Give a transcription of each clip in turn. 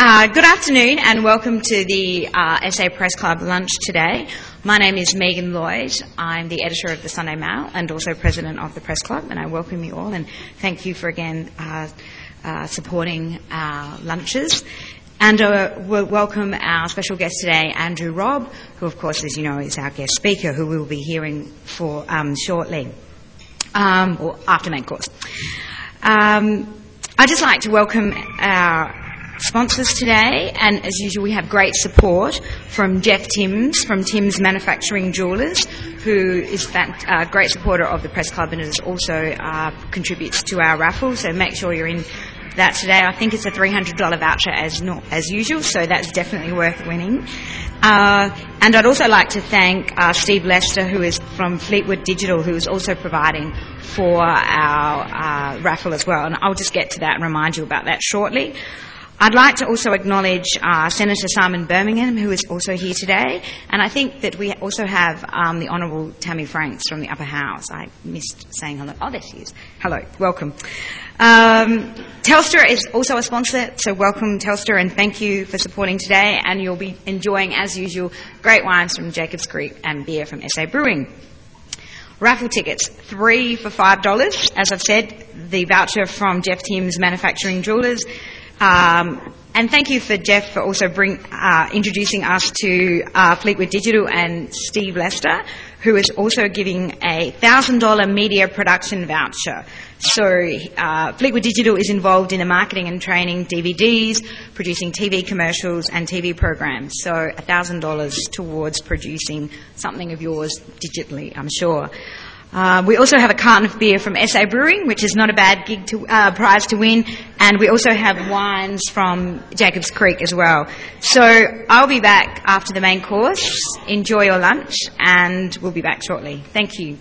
Good afternoon and welcome to the SA Press Club lunch today. My name is Megan Lloyd. I'm the editor of the Sunday Mail and also president of the Press Club, and I welcome you all and thank you for again supporting our lunches. And we'll welcome our special guest today, Andrew Robb, who of course, as you know, is our guest speaker, who we'll be hearing for shortly, or after main course. I'd just like to welcome our sponsors today, and as usual we have great support from Jeff Timms from Timms Manufacturing Jewellers, who is a great supporter of the Press Club and is also contributes to our raffle, so make sure you're in that today. I think it's a $300 voucher as usual, so that's definitely worth winning. And I'd also like to thank Steve Lester, who is from Fleetwood Digital, who is also providing for our raffle as well, and I'll just get to that and remind you about that shortly. I'd like to also acknowledge Senator Simon Birmingham, who is also here today, and I think that we also have the Honourable Tammy Franks from the Upper House. I missed saying hello. Oh, there she is. Hello, welcome. Telstra is also a sponsor, so welcome Telstra and thank you for supporting today, and you'll be enjoying, as usual, great wines from Jacobs Creek and beer from SA Brewing. Raffle tickets, 3 for $5. As I've said, the voucher from Jeff Timms Manufacturing Jewellers. And thank you for Jeff for also introducing us to Fleetwood Digital and Steve Lester, who is also giving a $1,000 media production voucher. So Fleetwood Digital is involved in the marketing and training DVDs, producing TV commercials and TV programs. So $1,000 towards producing something of yours digitally, I'm sure. We also have a carton of beer from SA Brewing, which is not a bad prize to win, and we also have wines from Jacobs Creek as well. So I'll be back after the main course. Enjoy your lunch, and we'll be back shortly. Thank you.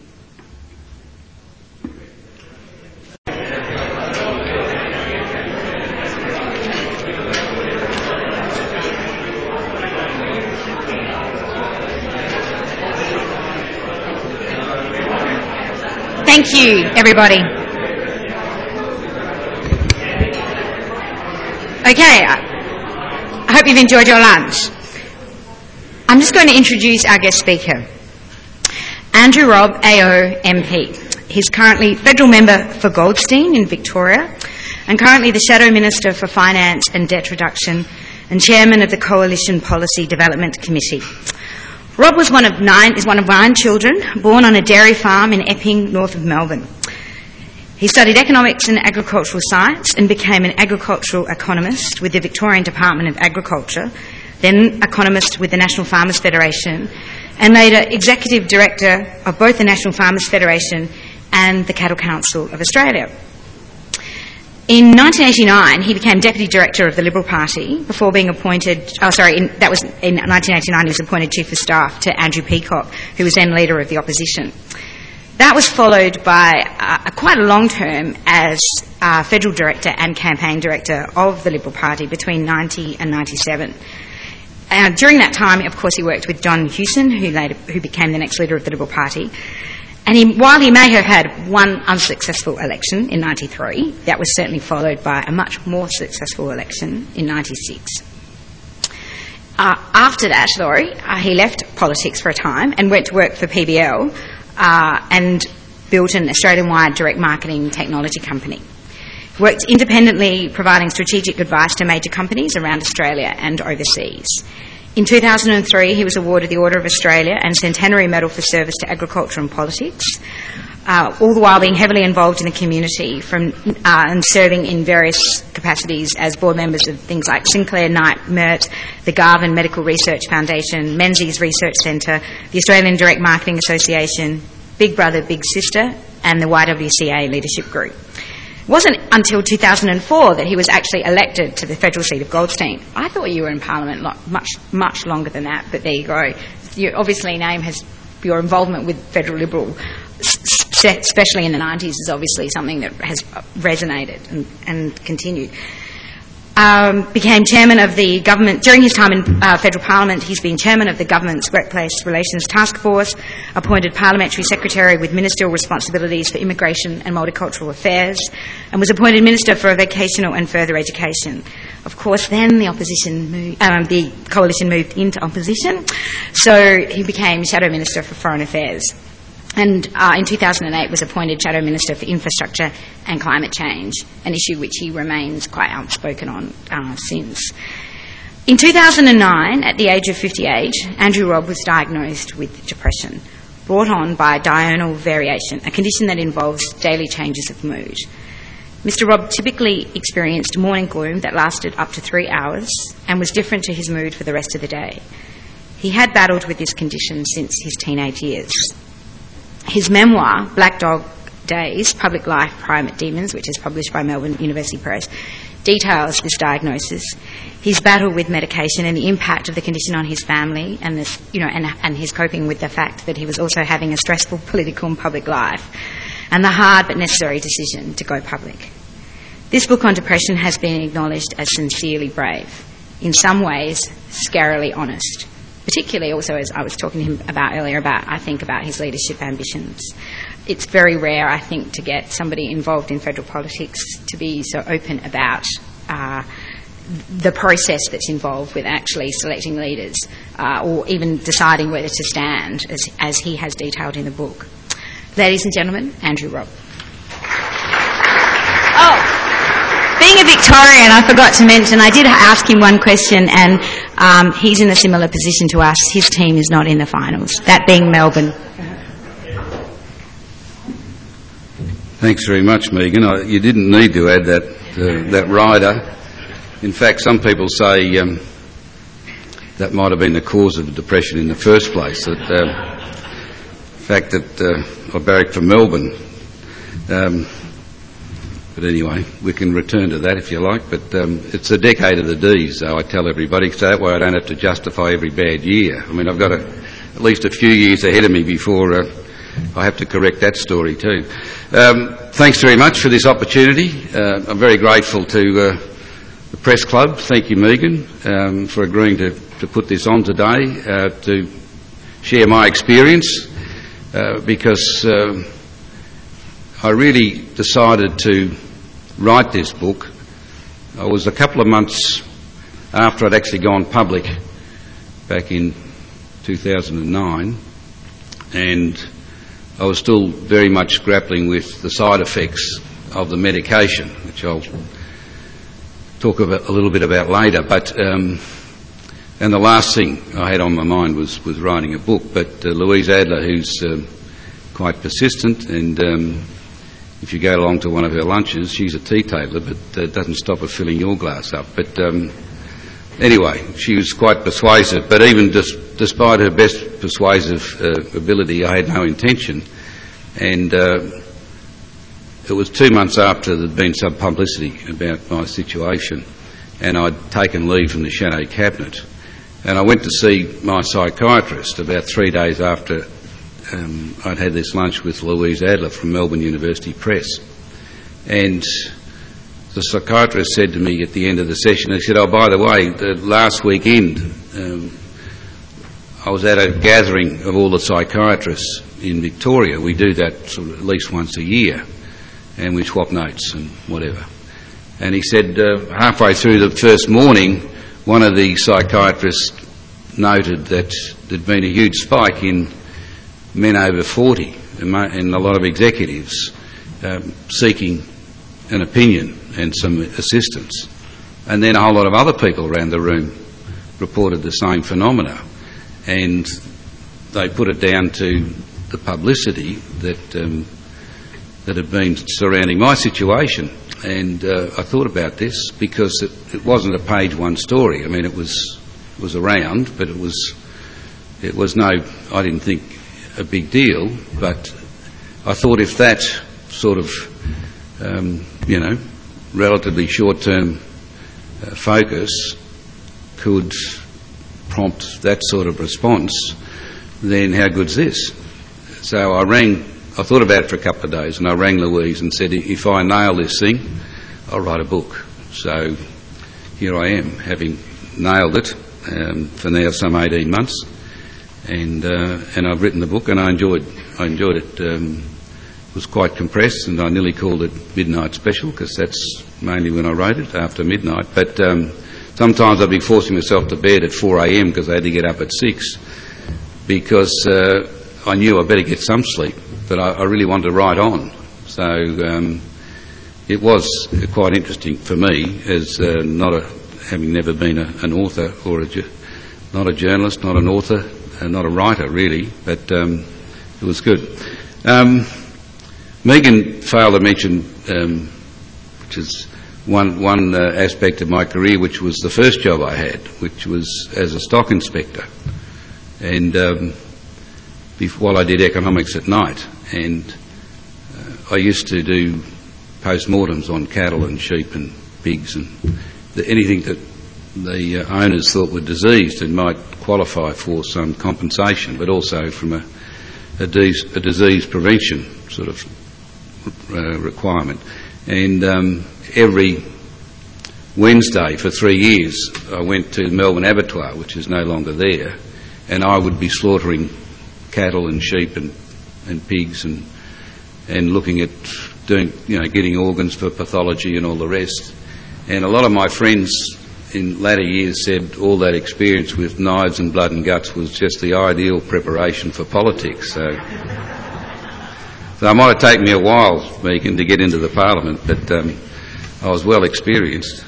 Thank you, everybody. Okay, I hope you've enjoyed your lunch. I'm just going to introduce our guest speaker, Andrew Robb, AO MP. He's currently federal member for Goldstein in Victoria and currently the Shadow Minister for Finance and Debt Reduction and Chairman of the Coalition Policy Development Committee. Rob is one of nine children, born on a dairy farm in Epping, north of Melbourne. He studied economics and agricultural science and became an agricultural economist with the Victorian Department of Agriculture, then economist with the National Farmers Federation, and later executive director of both the National Farmers Federation and the Cattle Council of Australia. In 1989, he became Deputy Director of the Liberal Party before being appointed, in 1989 he was appointed Chief of Staff to Andrew Peacock, who was then Leader of the Opposition. That was followed by quite a long term as Federal Director and Campaign Director of the Liberal Party between 90 and 97. During that time, of course, he worked with John Hewson, who became the next Leader of the Liberal Party. And while he may have had one unsuccessful election in 93, that was certainly followed by a much more successful election in 96. After that, he left politics for a time and went to work for PBL and built an Australian-wide direct marketing technology company. He worked independently, providing strategic advice to major companies around Australia and overseas. In 2003, he was awarded the Order of Australia and Centenary Medal for Service to Agriculture and Politics, all the while being heavily involved in the community and serving in various capacities as board members of things like Sinclair Knight Mert, the Garvan Medical Research Foundation, Menzies Research Centre, the Australian Direct Marketing Association, Big Brother Big Sister, and the YWCA Leadership Group. It wasn't until 2004 that he was actually elected to the federal seat of Goldstein. I thought you were in Parliament much longer than that, but there you go. Obviously, your involvement with federal Liberal, especially in the 90s, is obviously something that has resonated and continued. became chairman of the government. During his time in federal parliament, he's been chairman of the government's Workplace Relations Task Force, appointed parliamentary secretary with ministerial responsibilities for immigration and multicultural affairs, and was appointed minister for vocational and further education. Of course, then the coalition moved into opposition, so he became shadow minister for foreign affairs. And in 2008 was appointed Shadow Minister for Infrastructure and Climate Change, an issue which he remains quite outspoken on since. In 2009, at the age of 58, Andrew Robb was diagnosed with depression, brought on by diurnal variation, a condition that involves daily changes of mood. Mr. Robb typically experienced morning gloom that lasted up to 3 hours and was different to his mood for the rest of the day. He had battled with this condition since his teenage years. His memoir, Black Dog Days, Public Life, Private Demons, which is published by Melbourne University Press, details this diagnosis, his battle with medication and the impact of the condition on his family, and his coping with the fact that he was also having a stressful political and public life, and the hard but necessary decision to go public. This book on depression has been acknowledged as sincerely brave, in some ways scarily honest. Particularly also, as I was talking to him about earlier, about his leadership ambitions. It's very rare, I think, to get somebody involved in federal politics to be so open about the process that's involved with actually selecting leaders or even deciding whether to stand, as he has detailed in the book. Ladies and gentlemen, Andrew Robb. Being a Victorian, I forgot to mention, I did ask him one question, and he's in a similar position to us. His team is not in the finals, that being Melbourne. Thanks very much, Megan. You didn't need to add that rider. In fact, some people say that might have been the cause of the depression in the first place. The fact that I barracked for Melbourne. But anyway, we can return to that if you like. But it's a decade of the Ds, so I tell everybody, so that way I don't have to justify every bad year. I mean, I've got at least a few years ahead of me before I have to correct that story too. Thanks very much for this opportunity. I'm very grateful to the Press Club. Thank you, Megan, for agreeing to put this on today, to share my experience, because I really decided to write this book. I was a couple of months after I'd actually gone public back in 2009, and I was still very much grappling with the side effects of the medication, which I'll talk about a little bit about later. But and the last thing I had on my mind was writing a book. But Louise Adler, who's quite persistent, and if you go along to one of her lunches, she's a teetotaler, but it doesn't stop her filling your glass up. But anyway, she was quite persuasive. But even despite her best persuasive ability, I had no intention. And it was 2 months after there'd been some publicity about my situation, and I'd taken leave from the Shadow Cabinet. And I went to see my psychiatrist about 3 days after I'd had this lunch with Louise Adler from Melbourne University Press. And the psychiatrist said to me at the end of the session, he said, "Oh, by the way, last weekend I was at a gathering of all the psychiatrists in Victoria. We do that sort of at least once a year, and we swap notes and whatever." And he said halfway through the first morning, one of the psychiatrists noted that there'd been a huge spike in men over 40 and a lot of executives seeking an opinion and some assistance. And then a whole lot of other people around the room reported the same phenomena. And they put it down to the publicity that had been surrounding my situation. And I thought about this because it wasn't a page one story. I mean, it was around, but it was no, I didn't think, a big deal. But I thought if that sort of, relatively short-term focus could prompt that sort of response, then how good's this? So I thought about it for a couple of days, and I rang Louise and said, if I nail this thing, I'll write a book. So here I am, having nailed it for now some 18 months, and I've written the book, and I enjoyed it. It was quite compressed, and I nearly called it Midnight Special, because that's mainly when I wrote it, after midnight. But sometimes I'd be forcing myself to bed at 4 a.m. because I had to get up at 6, because I knew I better get some sleep, but I really wanted to write on. So it was quite interesting for me, as having never been an author, or not a journalist, not an author, not a writer really, but it was good. Megan failed to mention, which is one aspect of my career, which was the first job I had, which was as a stock inspector, and while I did economics at night, and I used to do post-mortems on cattle and sheep and pigs and anything that the owners thought were diseased and might qualify for some compensation, but also from a disease prevention sort of requirement. And every Wednesday for 3 years I went to Melbourne Abattoir, which is no longer there, and I would be slaughtering cattle and sheep and pigs and looking at getting organs for pathology and all the rest. And a lot of my friends in latter years said all that experience with knives and blood and guts was just the ideal preparation for politics. So it might have taken me a while, Megan, to get into the Parliament, but I was well experienced.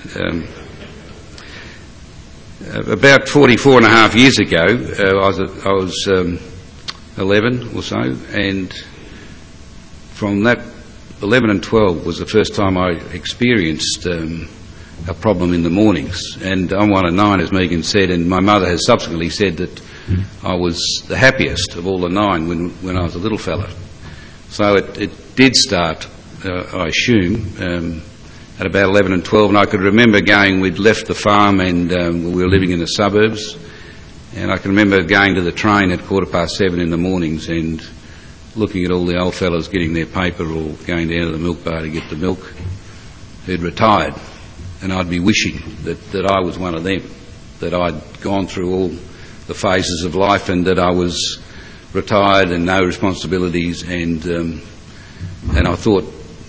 About 44 and a half years ago, I was 11 or so, and from that 11 and 12 was the first time I experienced a problem in the mornings. And I'm one of 9, as Megan said, and my mother has subsequently said that I was the happiest of all the 9 when I was a little fella. So it did start, I assume, at about 11 and 12, and I could remember we'd left the farm and we were living in the suburbs, and I can remember going to the train at 7:15 in the mornings and looking at all the old fellas getting their paper or going down to the milk bar to get the milk who'd retired, and I'd be wishing that I was one of them, that I'd gone through all the phases of life and that I was retired and no responsibilities, and I thought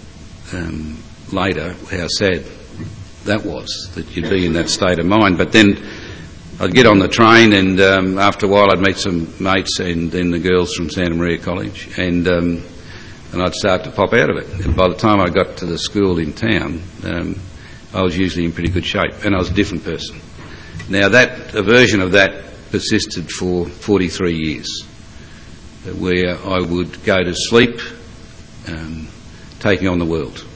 later how sad that was, that you'd be in that state of mind. But then I'd get on the train, and after a while I'd meet some mates and then the girls from Santa Maria College, and I'd start to pop out of it. And by the time I got to the school in town, I was usually in pretty good shape, and I was a different person. Now a version of that persisted for 43 years, where I would go to sleep taking on the world.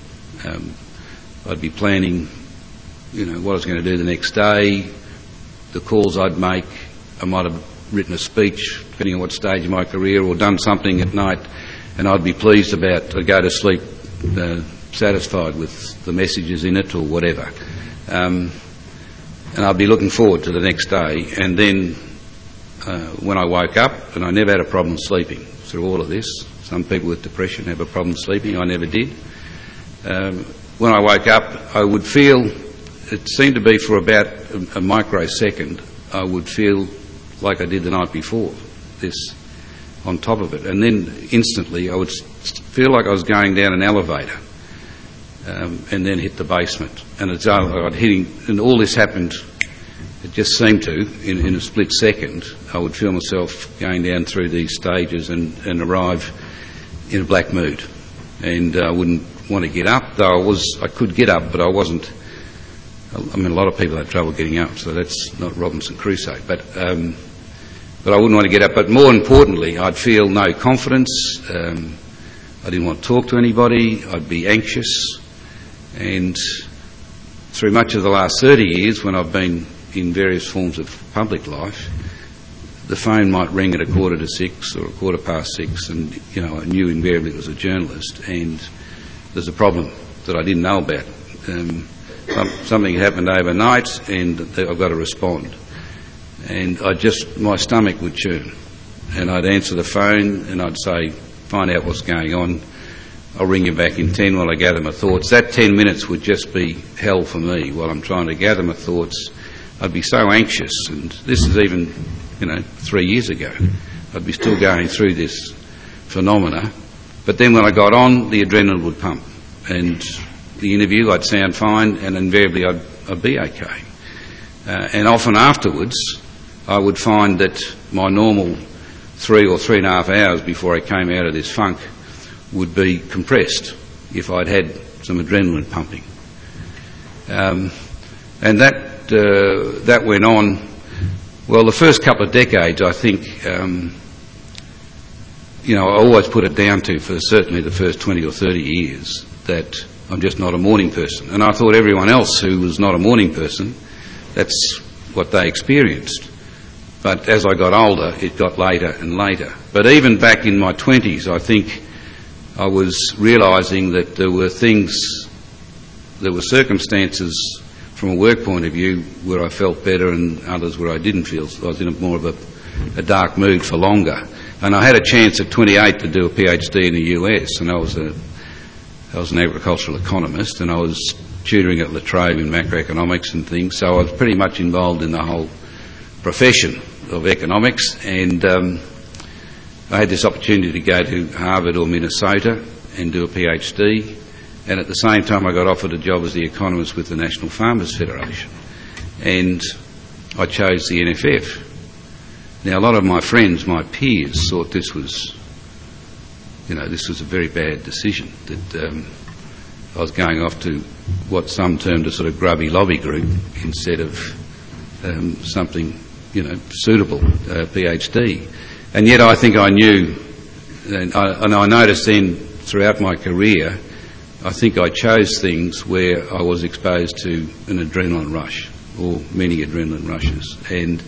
I'd be planning, what I was going to do the next day, the calls I'd make. I might have written a speech, depending on what stage of my career, or done something at night, and I'd be pleased I'd go to sleep satisfied with the messages in it or whatever. And I'd be looking forward to the next day, and then when I woke up, and I never had a problem sleeping through all of this. Some people with depression have a problem sleeping. I never did. When I woke up, I would feel, it seemed to be for about a microsecond, I would feel like I did the night before, this on top of it. And then instantly I would feel like I was going down an elevator and then hit the basement. And and all this happened, it just seemed to, in a split second. I would feel myself going down through these stages and arrive in a black mood. And I wouldn't want to get up, though I could get up, but I wasn't. I mean, a lot of people have trouble getting up, so that's not Robinson Crusoe. But I wouldn't want to get up. But more importantly, I'd feel no confidence. I didn't want to talk to anybody. I'd be anxious. And through much of the last 30 years, when I've been in various forms of public life, the phone might ring at 6:15 or 6:15, and I knew invariably it was a journalist, and there's a problem that I didn't know about. Something happened overnight, and I've got to respond. And my stomach would churn, and I'd answer the phone, and I'd say, find out what's going on. I'll ring you back in 10 while I gather my thoughts. That 10 minutes would just be hell for me while I'm trying to gather my thoughts. I'd be so anxious, and this is even, 3 years ago. I'd be still going through this phenomena. But then when I got on, the adrenaline would pump. And the interview, I'd sound fine, and invariably I'd be okay. And often afterwards, I would find that my normal 3 or 3.5 hours before I came out of this funk would be compressed if I'd had some adrenaline pumping. And that went on, well, the first couple of decades, I think, I always put it down to, for certainly the first 20 or 30 years, that I'm just not a morning person. And I thought everyone else who was not a morning person, that's what they experienced. But as I got older, it got later and later. But even back in my 20s, I think I was realising that there were circumstances from a work point of view where I felt better and others where I didn't feel. I was in more of a dark mood for longer. And I had a chance at 28 to do a PhD in the US, and I was an agricultural economist, and I was tutoring at La Trobe in macroeconomics and things, so I was pretty much involved in the whole profession of economics, and I had this opportunity to go to Harvard or Minnesota and do a PhD, and at the same time I got offered a job as the economist with the National Farmers Federation, and I chose the NFF. Now, a lot of my friends, my peers, thought this was a very bad decision, that I was going off to what some termed a sort of grubby lobby group instead of something, suitable, PhD. And yet I think I knew, and I noticed then throughout my career, I think I chose things where I was exposed to an adrenaline rush, or many adrenaline rushes. And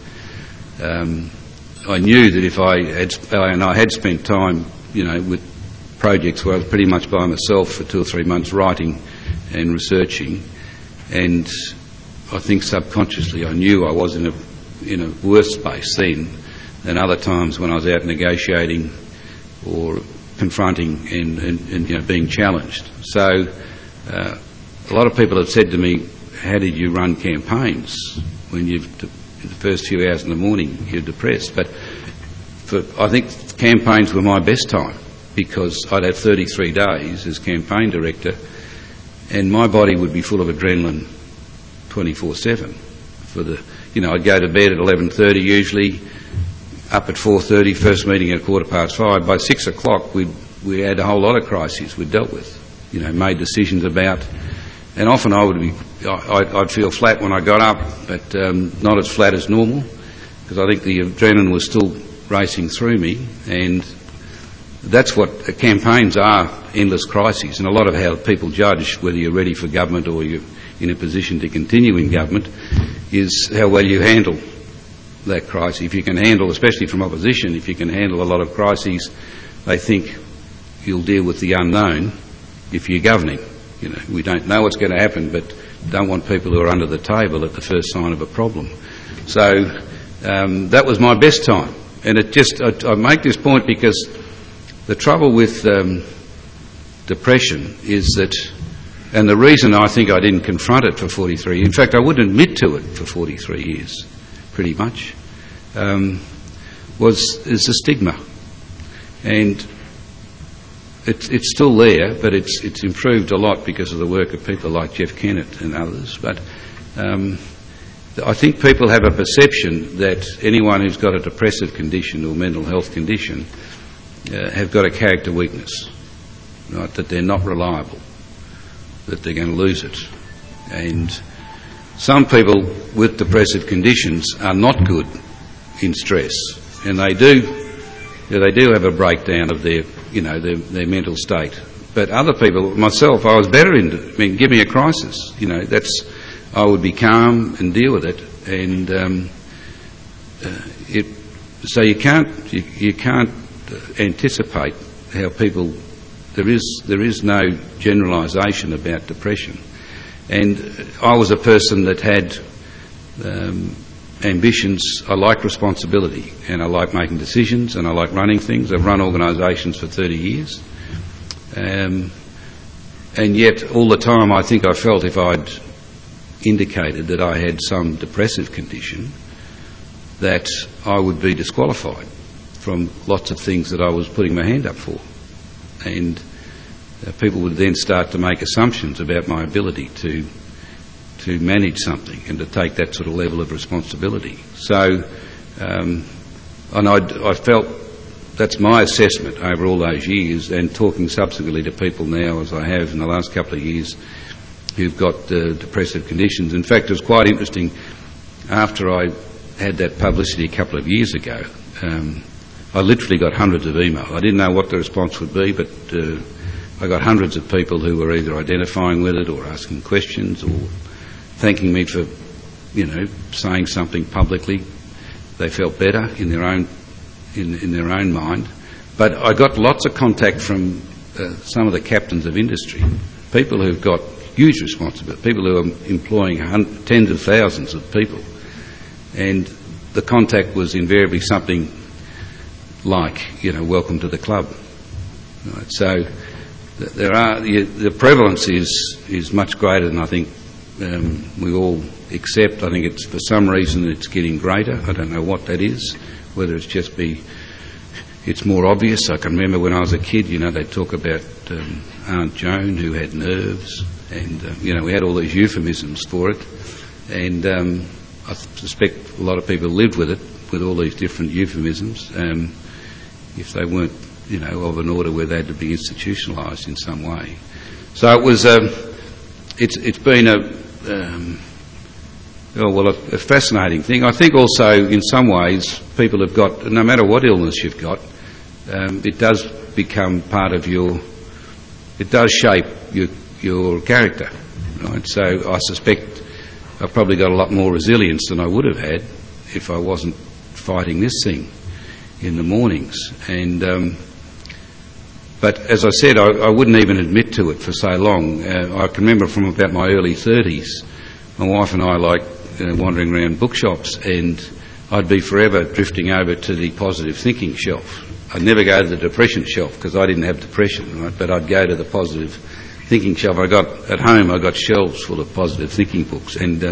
I knew that if I had spent time, with projects where I was pretty much by myself for 2 or 3 months writing and researching, and I think subconsciously I knew I was in a worse space then than other times when I was out negotiating or confronting and being challenged. So a lot of people have said to me, how did you run campaigns when in the first few hours in the morning you're depressed? But I think campaigns were my best time, because I'd have 33 days as campaign director and my body would be full of adrenaline 24/7. I'd go to bed at 11:30 usually, up at 4:30, first meeting at 5:15. By 6 o'clock we had a whole lot of crises we'd dealt with, made decisions about, and often I'd feel flat when I got up, but not as flat as normal, because I think the adrenaline was still racing through me. And that's what campaigns are, endless crises. And a lot of how people judge whether you're ready for government or you're in a position to continue in government is how well you handle that crisis. If you can handle, especially from opposition, if you can handle a lot of crises, they think you'll deal with the unknown if you're governing. We don't know what's going to happen, but don't want people who are under the table at the first sign of a problem. So that was my best time. And I make this point because the trouble with depression is that, and the reason I think I didn't confront it for 43 years, in fact I wouldn't admit to it for 43 years, pretty much, is the stigma. And it's still there, but it's improved a lot because of the work of people like Jeff Kennett and others. But I think people have a perception that anyone who's got a depressive condition or mental health condition have got a character weakness, right? That they're not reliable, that they're going to lose it. And some people with depressive conditions are not good in stress, and they do have a breakdown of their mental state. But other people, myself, I was better give me a crisis. I would be calm and deal with it, and so you can't anticipate how people. There is no generalisation about depression, and I was a person that had ambitions. I like responsibility, and I like making decisions, and I like running things. I've run organisations for 30 years. and yet all the time I think I felt if I'd indicated that I had some depressive condition, that I would be disqualified from lots of things that I was putting my hand up for. And people would then start to make assumptions about my ability to manage something and to take that sort of level of responsibility. So, and I felt that's my assessment over all those years, and talking subsequently to people now, as I have in the last couple of years, who've got depressive conditions. In fact, it was quite interesting. After I had that publicity a couple of years ago, I literally got hundreds of emails. I didn't know what the response would be, but I got hundreds of people who were either identifying with it or asking questions or thanking me for, saying something publicly. They felt better in their own mind. But I got lots of contact from some of the captains of industry, people who've got huge responsibility, people who are employing tens of thousands of people. And the contact was invariably something like, welcome to the club. Right? So the prevalence is much greater than I think we all accept. I think it's, for some reason, it's getting greater. I don't know what that is, whether it's just it's more obvious. I can remember when I was a kid, they'd talk about Aunt Joan who had nerves, and, we had all these euphemisms for it. And I suspect a lot of people lived with it, with all these different euphemisms, if they weren't, of an order where they had to be institutionalised in some way. So it was, it's been a fascinating thing. I think also, in some ways, people have got, no matter what illness you've got, it does become part of it does shape your character, right? So I suspect I've probably got a lot more resilience than I would have had if I wasn't fighting this thing in the mornings. And but as I said, I wouldn't even admit to it for so long. I can remember from about my early 30s, my wife and I wandering around bookshops, and I'd be forever drifting over to the positive thinking shelf. I'd never go to the depression shelf because I didn't have depression, right? But I'd go to the positive thinking shelf. At home I got shelves full of positive thinking books, and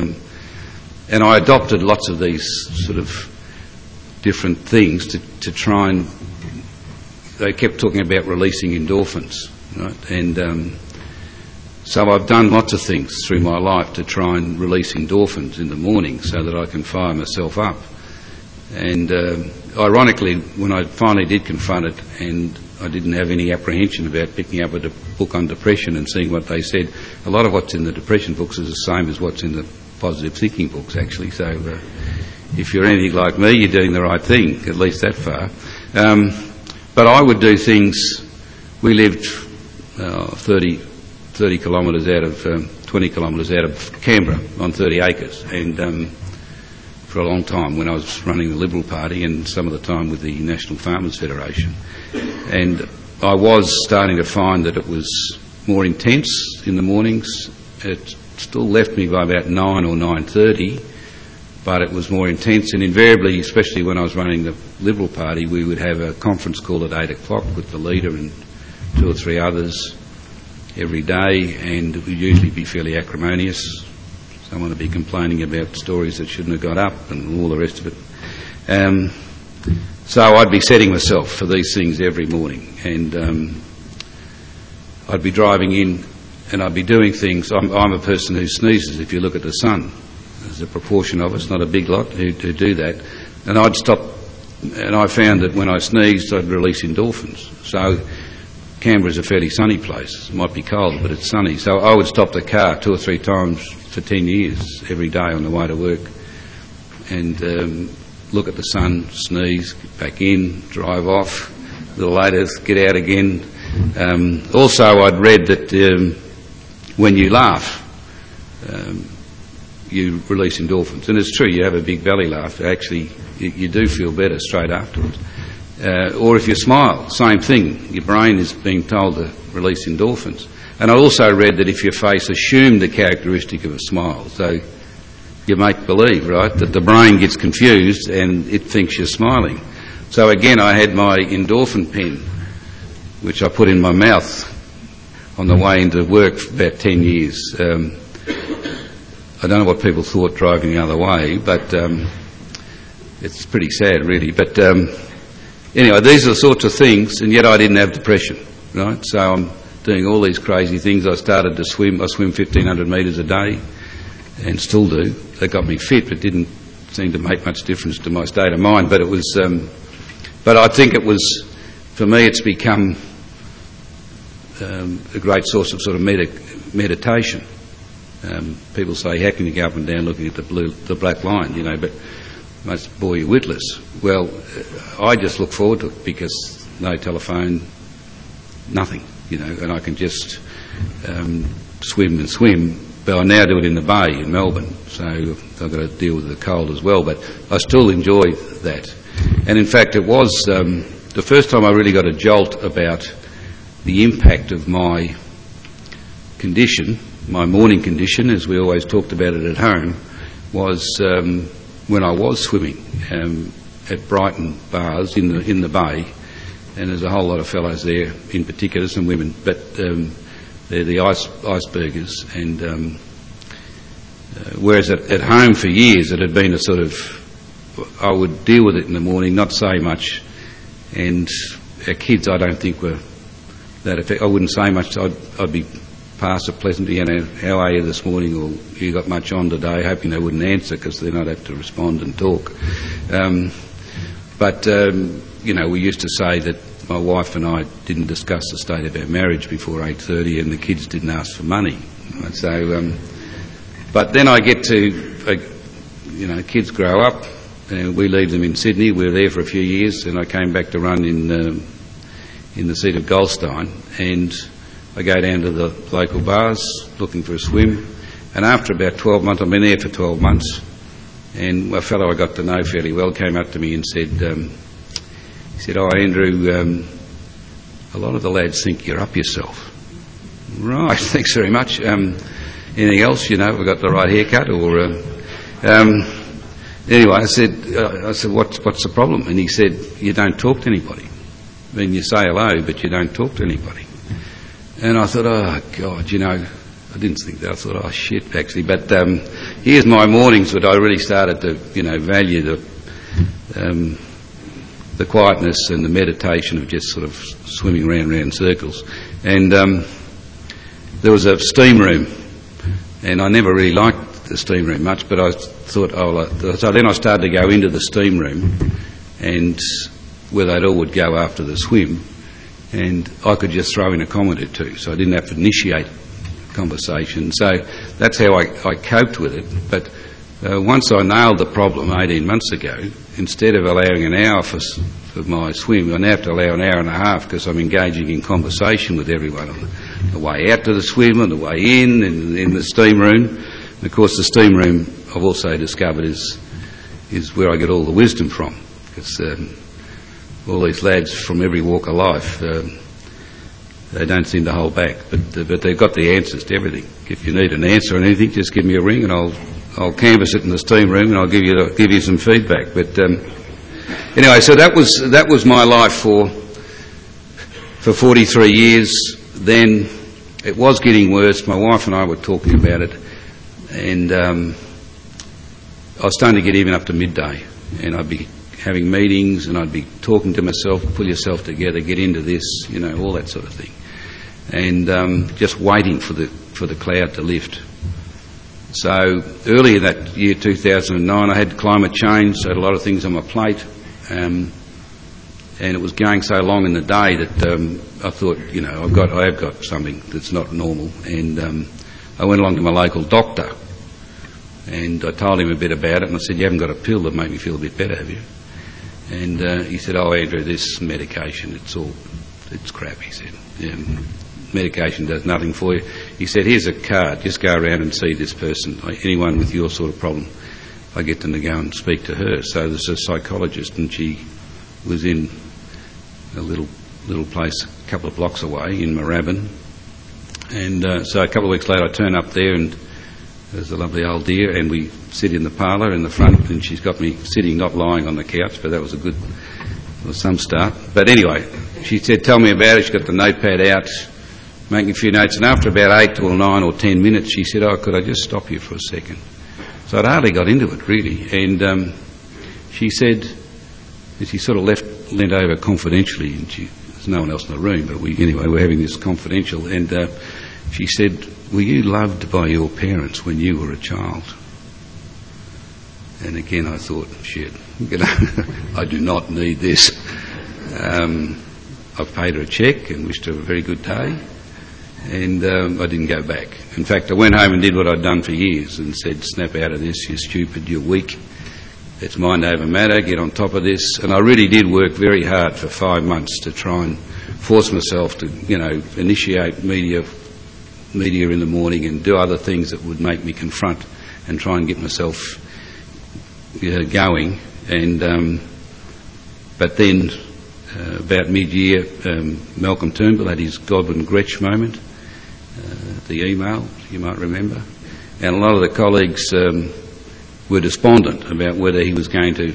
I adopted lots of these sort of different things to try and. They kept talking about releasing endorphins, right? And so I've done lots of things through my life to try and release endorphins in the morning so that I can fire myself up. And ironically, when I finally did confront it, and I didn't have any apprehension about picking up a book on depression and seeing what they said, a lot of what's in the depression books is the same as what's in the positive thinking books, actually. So if you're anything like me, you're doing the right thing, at least that far. But I would do things. We lived 30 kilometres out of 20 kilometres out of Canberra on 30 acres, and for a long time when I was running the Liberal Party, and some of the time with the National Farmers Federation. And I was starting to find that it was more intense in the mornings. It still left me by about 9 or 9:30. But it was more intense, and invariably, especially when I was running the Liberal Party, we would have a conference call at 8 o'clock with the leader and 2 or 3 others every day, and it would usually be fairly acrimonious. Someone would be complaining about stories that shouldn't have got up and all the rest of it. So I'd be setting myself for these things every morning, and I'd be driving in and I'd be doing things. I'm a person who sneezes if you look at the sun. There's a proportion of us, not a big lot, who do that. And I'd stop, and I found that when I sneezed, I'd release endorphins. So Canberra's a fairly sunny place. It might be cold, but it's sunny. So I would stop the car 2 or 3 times for 10 years, every day on the way to work, and look at the sun, sneeze, get back in, drive off, a little later, get out again. Also, I'd read that when you laugh, you release endorphins. And it's true, you have a big belly laugh, actually you do feel better straight afterwards. Or if you smile, same thing, your brain is being told to release endorphins. And I also read that if your face assumed the characteristic of a smile, so you make believe, right, that the brain gets confused and it thinks you're smiling. So again, I had my endorphin pen, which I put in my mouth on the way into work for about 10 years. I don't know what people thought driving the other way, but it's pretty sad, really. But anyway, these are the sorts of things, and yet I didn't have depression, right? So I'm doing all these crazy things. I started to swim. I swim 1,500 metres a day, and still do. That got me fit, but didn't seem to make much difference to my state of mind. But it was, but I think it was, for me, it's become a great source of sort of meditation. People say, how can you go up and down looking at the black line, you know, but it must bore you witless. Well, I just look forward to it because no telephone, nothing, you know, and I can just swim and swim. But I now do it in the bay in Melbourne, so I've got to deal with the cold as well. But I still enjoy that. And in fact, it was the first time I really got a jolt about the impact of my condition, my morning condition, as we always talked about it at home, was when I was swimming at Brighton Bars in the bay, and there's a whole lot of fellows there, in particular some women, but they're the icebergers. And whereas at home for years it had been a sort of, I would deal with it in the morning, not say much, and our kids I don't think were that effective. I wouldn't say much. I'd be pass a pleasant, you know, how are you this morning, or you got much on today, hoping they wouldn't answer because then I'd have to respond and talk. But you know, we used to say that my wife and I didn't discuss the state of our marriage before 8:30, and the kids didn't ask for money. Right? So, but then I get to, you know, kids grow up, and we leave them in Sydney. We were there for a few years, and I came back to run in the seat of Goldstein, and I go down to the local bars looking for a swim, and after about 12 months, I've been there for 12 months, and a fellow I got to know fairly well came up to me and said, he said, "Oh, Andrew, a lot of the lads think you're up yourself." Right, thanks very much. Anything else, you know, have I got the right haircut, or... anyway, I said, what's the problem? And he said, you don't talk to anybody. I mean, you say hello, but you don't talk to anybody. And I thought, oh, God, you know, I didn't think that. I thought, oh, shit, actually. But here's my mornings that I really started to, you know, value the quietness and the meditation of just sort of swimming round in circles. And there was a steam room, and I never really liked the steam room much, but I thought, so then I started to go into the steam room, and where they'd all would go after the swim, and I could just throw in a comment or two, so I didn't have to initiate conversation. So that's how I coped with it. But once I nailed the problem 18 months ago, instead of allowing an hour for my swim, I now have to allow an hour and a half because I'm engaging in conversation with everyone on the way out to the swim, on the way in the steam room. And of course the steam room, I've also discovered, is where I get all the wisdom from, because all these lads from every walk of life, they don't seem to hold back, but they've got the answers to everything. If you need an answer on anything, just give me a ring and I'll canvass it in the steam room and I'll give you some feedback. But anyway, so that was my life for 43 years. Then it was getting worse. My wife and I were talking about it, and I was starting to get even up to midday, and I'd be having meetings and I'd be talking to myself, pull yourself together, get into this, you know, all that sort of thing, and just waiting for the cloud to lift. So earlier that year, 2009, I had climate change, so I had a lot of things on my plate, and it was going so long in the day that I thought, you know, I have got something that's not normal, and I went along to my local doctor, and I told him a bit about it, and I said, "You haven't got a pill that make me feel a bit better, have you?" And he said, "Oh, Andrew, this medication, it's crap," he said. Medication does nothing for you. He said, "Here's a card, just go around and see this person, anyone with your sort of problem. I get them to go and speak to her." So there's a psychologist, and she was in a little place a couple of blocks away in Moorabbin. And so a couple of weeks later I turn up there, and there's a lovely old dear, and we sit in the parlour in the front, and she's got me sitting, not lying on the couch, but that was some start. But anyway, she said, "Tell me about it." She got the notepad out, making a few notes, and after about 8 or 9 or 10 minutes she said, "Oh, could I just stop you for a second?" So I'd hardly got into it really, and she said, and she sort of leant over confidentially, and there's no one else in the room, but we're having this confidential, and she said, "Were you loved by your parents when you were a child?" And again I thought, shit, I do not need this. I've paid her a cheque and wished her a very good day, and I didn't go back. In fact, I went home and did what I'd done for years and said, "Snap out of this, you're stupid, you're weak, it's mind over matter, get on top of this." And I really did work very hard for 5 months to try and force myself to, initiate media in the morning and do other things that would make me confront and try and get myself going. And but then about mid-year, Malcolm Turnbull had his Godwin Gretsch moment, the email, you might remember, and a lot of the colleagues were despondent about whether he was going to,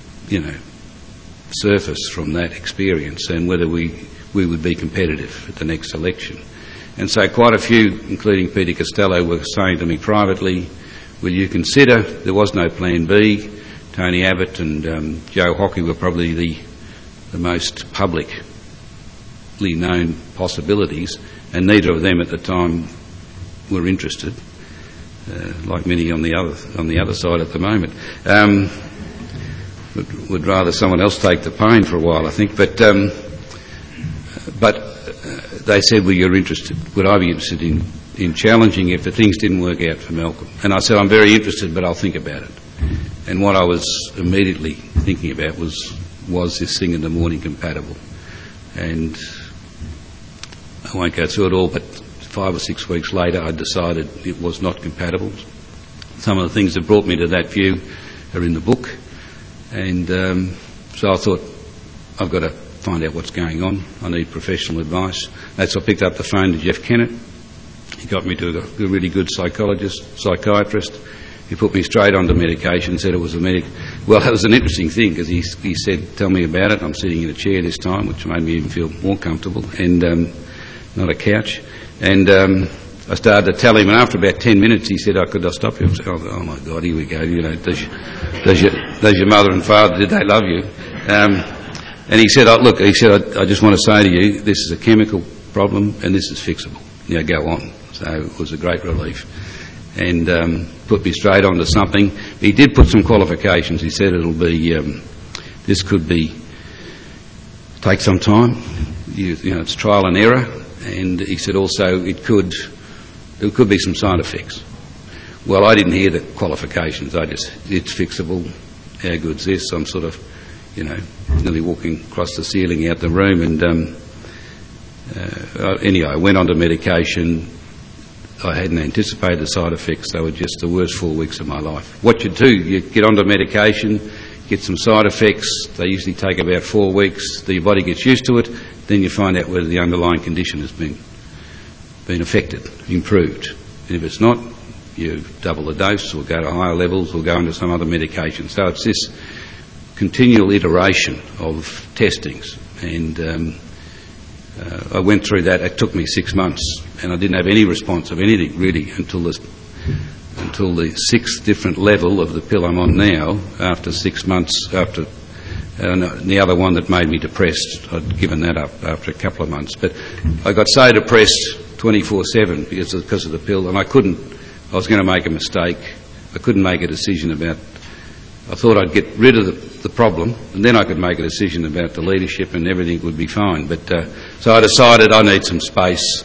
surface from that experience and whether we would be competitive at the next election. And so quite a few, including Peter Costello, were saying to me privately, "Will you consider," there was no plan B. Tony Abbott and Joe Hockey were probably the most publicly known possibilities, and neither of them at the time were interested, like many on the other side at the moment. Would rather someone else take the pain for a while, I think. But they said, "Well, you're interested. Would I be interested in challenging if the things didn't work out for Malcolm?" And I said, "I'm very interested, but I'll think about it." And what I was immediately thinking about was this thing in the morning compatible? And I won't go through it all, but 5 or 6 weeks later I decided it was not compatible. Some of the things that brought me to that view are in the book, and so I thought, I've got to find out what's going on. I need professional advice. That's why I picked up the phone to Jeff Kennett. He got me to a really good psychiatrist. He put me straight onto medication, said it was Well, that was an interesting thing, because he said, "Tell me about it." I'm sitting in a chair this time, which made me even feel more comfortable, and not a couch. And I started to tell him, and after about 10 minutes he said, "Could I stop you?" I said, "Oh my God, here we go. Does your mother and father, did they love you?" And he said, "Look," he said, I just want to say to you, this is a chemical problem and this is fixable. Go on." So it was a great relief. And put me straight onto something. He did put some qualifications. He said it'll be, this could take some time. It's trial and error. And he said also there could be some side effects. Well, I didn't hear the qualifications. It's fixable. How good's this? I'm sort of, nearly walking across the ceiling out the room. And anyway, I went on to medication. I hadn't anticipated the side effects. They were just the worst 4 weeks of my life. What you do, you get onto medication, get some side effects. They usually take about 4 weeks. Your body gets used to it. Then you find out whether the underlying condition has been affected, improved. And if it's not, you double the dose or go to higher levels or go into some other medication. So it's this continual iteration of testings. And I went through that. It took me 6 months, and I didn't have any response of anything really until the 6th different level of the pill I'm on now. After 6 months, after the other one that made me depressed, I'd given that up after a couple of months. But I got so depressed 24/7 because of the pill, and I was going to make a mistake. I couldn't make a decision about. I thought I'd get rid of the problem, and then I could make a decision about the leadership, and everything would be fine. But so I decided I need some space.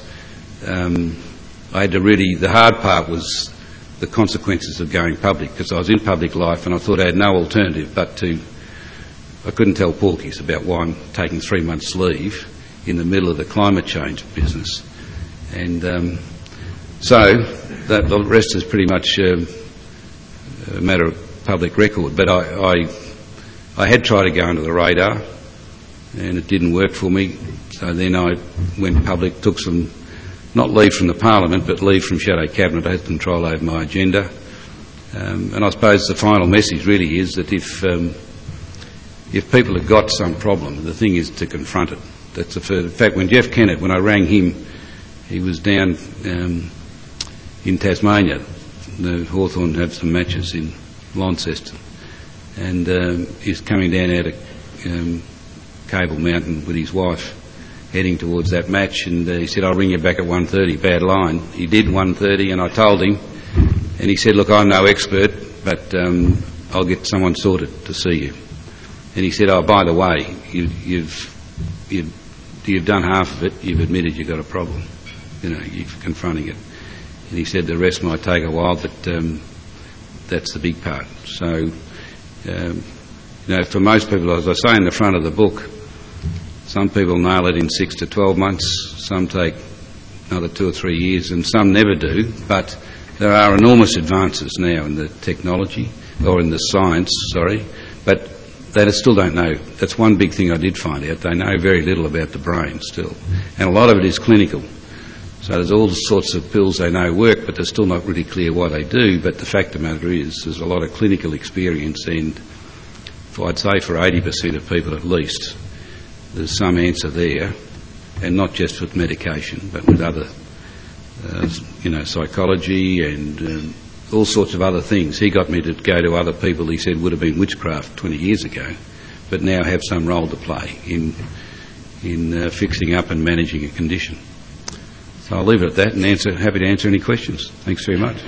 I had to really. The hard part was the consequences of going public, because I was in public life, and I thought I had no alternative but to. I couldn't tell porkies about why I'm taking 3 months' leave in the middle of the climate change business, and so the rest is pretty much a matter of public record. But I had tried to go under the radar, and it didn't work for me. So then I went public, took some, not leave from the Parliament, but leave from shadow cabinet. I had control over my agenda, and I suppose the final message really is that if people have got some problem, the thing is to confront it. In fact, when Jeff Kennett, when I rang him, He was down in Tasmania. The Hawthorn had some matches in Launceston, and he's coming down out of Cable Mountain with his wife, heading towards that match, and he said, "I'll ring you back at 1:30, bad line." He did 1:30, and I told him, and he said, "Look, I'm no expert, but I'll get someone sorted to see you." And he said, "Oh, by the way, you've done half of it. You've admitted you've got a problem. You're confronting it." And he said the rest might take a while, but that's the big part. So, for most people, as I say in the front of the book, some people nail it in 6 to 12 months, some take another 2 or 3 years, and some never do. But there are enormous advances now in the technology, or in the science, but they still don't know. That's one big thing I did find out. They know very little about the brain still. And a lot of it is clinical. So there's all sorts of pills they know work, but they're still not really clear why they do. But the fact of the matter is there's a lot of clinical experience, and I'd say for 80% of people at least, there's some answer there, and not just with medication, but with other, psychology and all sorts of other things. He got me to go to other people he said would have been witchcraft 20 years ago, but now have some role to play in fixing up and managing a condition. So I'll leave it at that and happy to answer any questions. Thanks very much.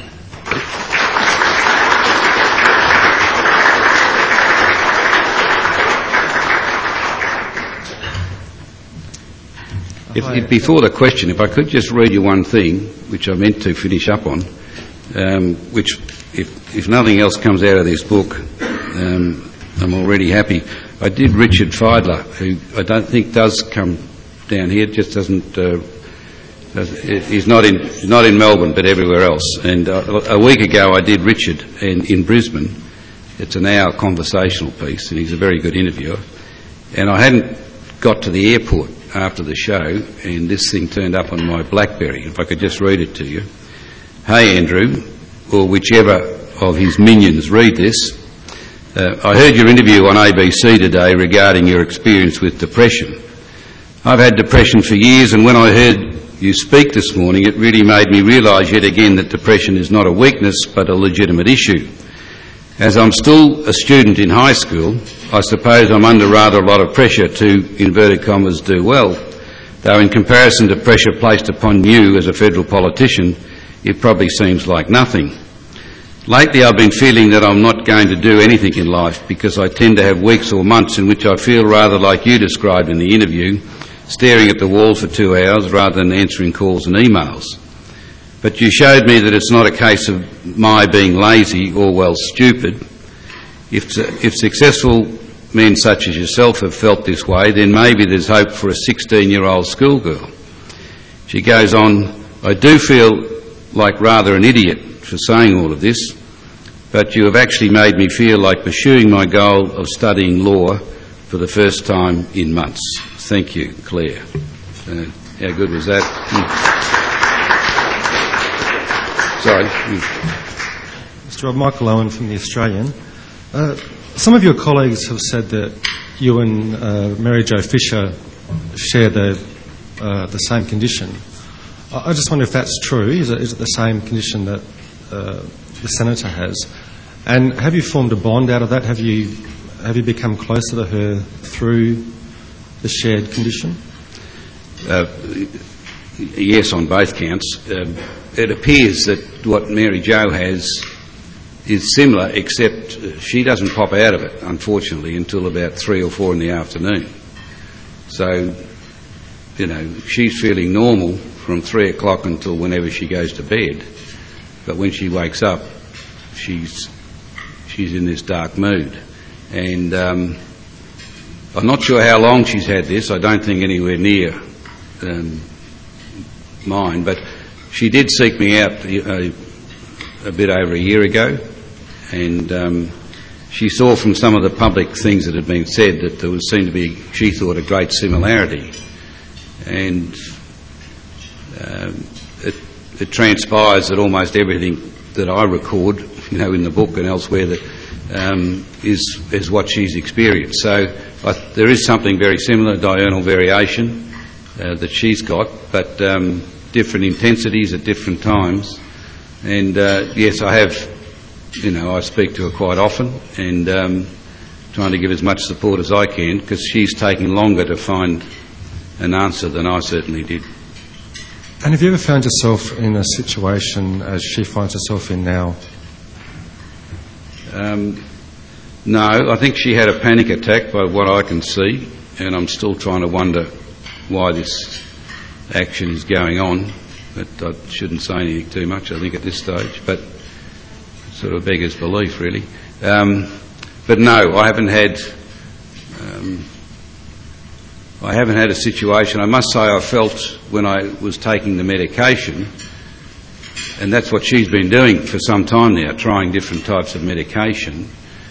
Before the question, if I could just read you one thing, which I meant to finish up on, which, if nothing else comes out of this book, I'm already happy. I did Richard Feidler, who I don't think does come down here, just doesn't. He's not in Melbourne, but everywhere else. And a week ago, I did Richard in Brisbane. It's an hour conversational piece, and he's a very good interviewer. And I hadn't got to the airport after the show, and this thing turned up on my BlackBerry. If I could just read it to you. "Hey Andrew," or whichever of his minions read this, "I heard your interview on ABC today regarding your experience with depression. I've had depression for years, and when I heard you speak this morning, it really made me realise yet again that depression is not a weakness but a legitimate issue. As I'm still a student in high school, I suppose I'm under rather a lot of pressure to, inverted commas, do well, though in comparison to pressure placed upon you as a federal politician, it probably seems like nothing. Lately I've been feeling that I'm not going to do anything in life because I tend to have weeks or months in which I feel rather like you described in the interview, staring at the wall for 2 hours rather than answering calls and emails. But you showed me that it's not a case of my being lazy or, well, stupid. If successful men such as yourself have felt this way, then maybe there's hope for a 16-year-old schoolgirl." She goes on, "I do feel like rather an idiot for saying all of this, but you have actually made me feel like pursuing my goal of studying law for the first time in months. Thank you, Claire." How good was that? Sorry. Mr. Rob, Michael Owen from The Australian. Some of your colleagues have said that you and Mary Jo Fisher share the same condition. I just wonder if that's true. Is it the same condition that the Senator has? And have you formed a bond out of that? Have you become closer to her through the shared condition? Yes, on both counts. It appears that what Mary Jo has is similar, except she doesn't pop out of it, unfortunately, until about 3 or 4 in the afternoon. So, she's feeling normal from 3 o'clock until whenever she goes to bed. But when she wakes up, she's in this dark mood. And I'm not sure how long she's had this. I don't think anywhere near mine, but she did seek me out a bit over a year ago, and she saw from some of the public things that had been said that there seemed to be, she thought, a great similarity. And it transpires that almost everything that I record, in the book and elsewhere, that is what she's experienced. So there is something very similar, diurnal variation, that she's got, but different intensities at different times. And yes, I have, I speak to her quite often, and trying to give as much support as I can, because she's taking longer to find an answer than I certainly did. And have you ever found yourself in a situation as she finds herself in now? No, I think she had a panic attack by what I can see, and I'm still trying to wonder why this action is going on, but I shouldn't say anything too much, I think, at this stage, but sort of beggars belief, really. But no, I haven't had a situation. I must say I felt when I was taking the medication, and that's what she's been doing for some time now, trying different types of medication.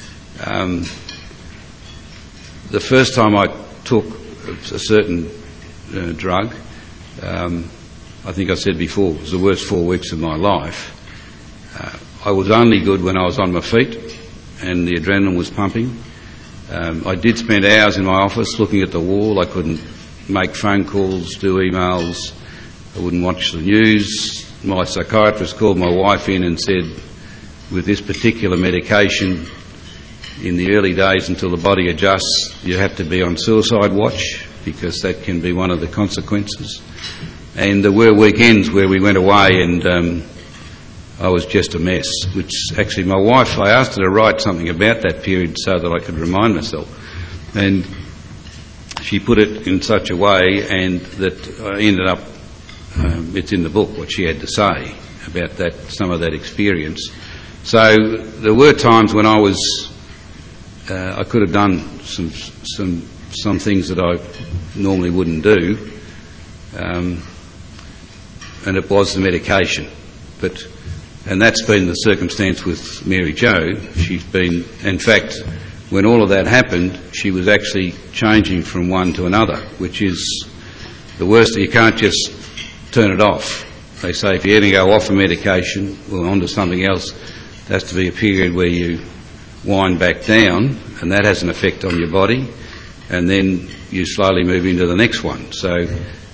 The first time I took a certain drug, I think I said before, it was the worst 4 weeks of my life. I was only good when I was on my feet and the adrenaline was pumping. I did spend hours in my office looking at the wall. I couldn't make phone calls, do emails. I wouldn't watch the news. My psychiatrist called my wife in and said, with this particular medication, in the early days until the body adjusts, you have to be on suicide watch, because that can be one of the consequences. And there were weekends where we went away and I was just a mess, which actually my wife, I asked her to write something about that period so that I could remind myself. And she put it in such a way, and that I ended up, it's in the book what she had to say about that, some of that experience. So there were times when I was, I could have done some things that I normally wouldn't do, and it was the medication. And that's been the circumstance with Mary Jo. She's been, in fact, when all of that happened, she was actually changing from one to another, which is the worst. You can't just turn it off. They say if you're going to go off a medication or onto something else, there has to be a period where you wind back down, and that has an effect on your body, and then you slowly move into the next one. So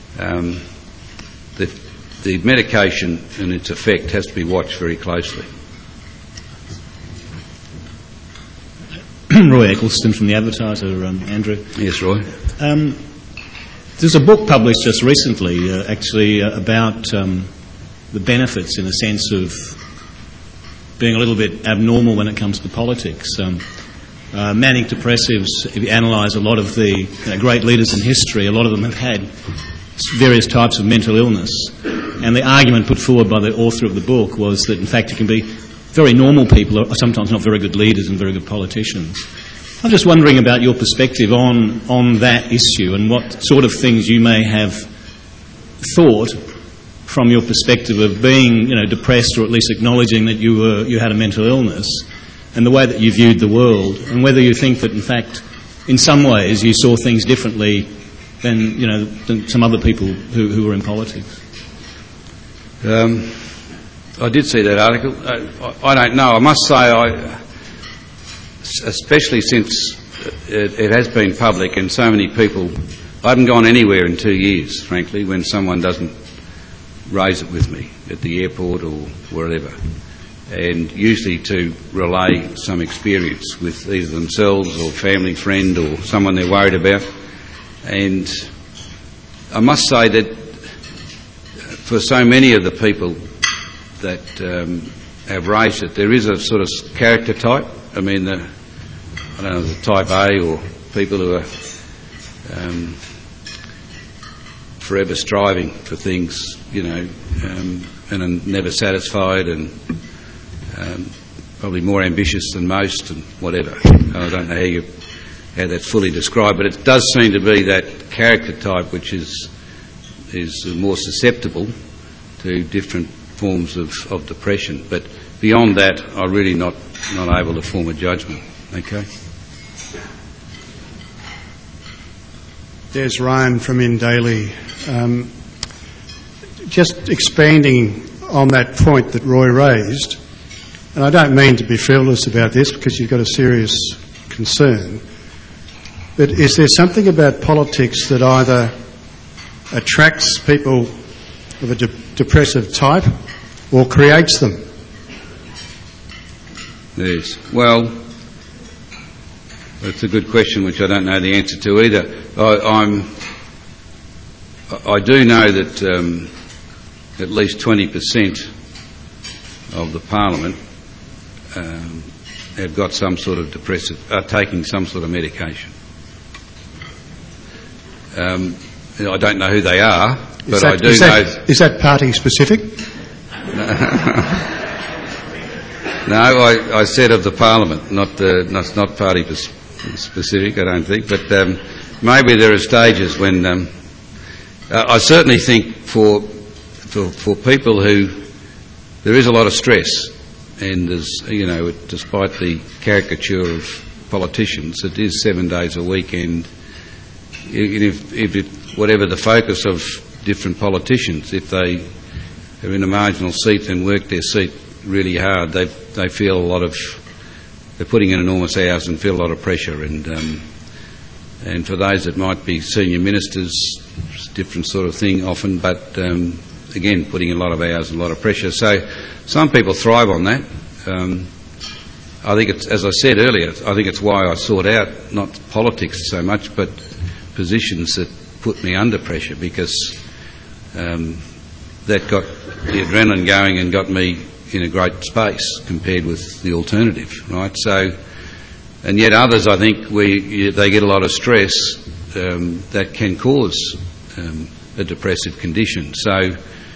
the medication and its effect has to be watched very closely. Roy Eccleston from The Advertiser, Andrew. Yes, Roy. There's a book published just recently, about the benefits, in a sense, of being a little bit abnormal when it comes to politics. Manic depressives, if you analyse a lot of the great leaders in history, a lot of them have had various types of mental illness. And the argument put forward by the author of the book was that, in fact, you can be very normal people, or sometimes not very good leaders and very good politicians. I'm just wondering about your perspective on that issue, and what sort of things you may have thought from your perspective of being, depressed, or at least acknowledging that you had a mental illness, and the way that you viewed the world, and whether you think that, in fact, in some ways you saw things differently than some other people who were in politics. I did see that article. I don't know. I must say, especially since it has been public and so many people, I haven't gone anywhere in 2 years, frankly, when someone doesn't raise it with me at the airport or wherever, and usually to relay some experience with either themselves or family friend or someone they're worried about. And I must say that for so many of the people that have raised it, there is a sort of character type. I mean, I don't know, the type A, or people who are forever striving for things, and are never satisfied, and probably more ambitious than most, and whatever. I don't know how that's fully described, but it does seem to be that character type which is more susceptible to different forms of depression. But beyond that, I'm really not able to form a judgment. Okay. There's Ryan from In Daily. Just expanding on that point that Roy raised, and I don't mean to be frivolous about this because you've got a serious concern, but is there something about politics that either attracts people of a depressive type or creates them? Yes. Well, that's a good question, which I don't know the answer to either. I do know that at least 20% of the Parliament have got some sort of are taking some sort of medication. I don't know who they are, but I do know. Is that party specific? No, I said of the Parliament, not party specific, I don't think. But maybe there are stages when I certainly think for people who there is a lot of stress, and there's, despite the caricature of politicians, it is 7 days a week, and whatever the focus of different politicians, if they are in a marginal seat and work their seat really hard, they feel they're putting in enormous hours and feel a lot of pressure, and for those that might be senior ministers, it's a different sort of thing often, but again, putting in a lot of hours and a lot of pressure. So some people thrive on that. I think it's, as I said earlier, I think it's why I sought out not politics so much, but positions that put me under pressure, because that got the adrenaline going and got me in a great space compared with the alternative, right? So, and yet others, I think, they get a lot of stress that can cause a depressive condition. So,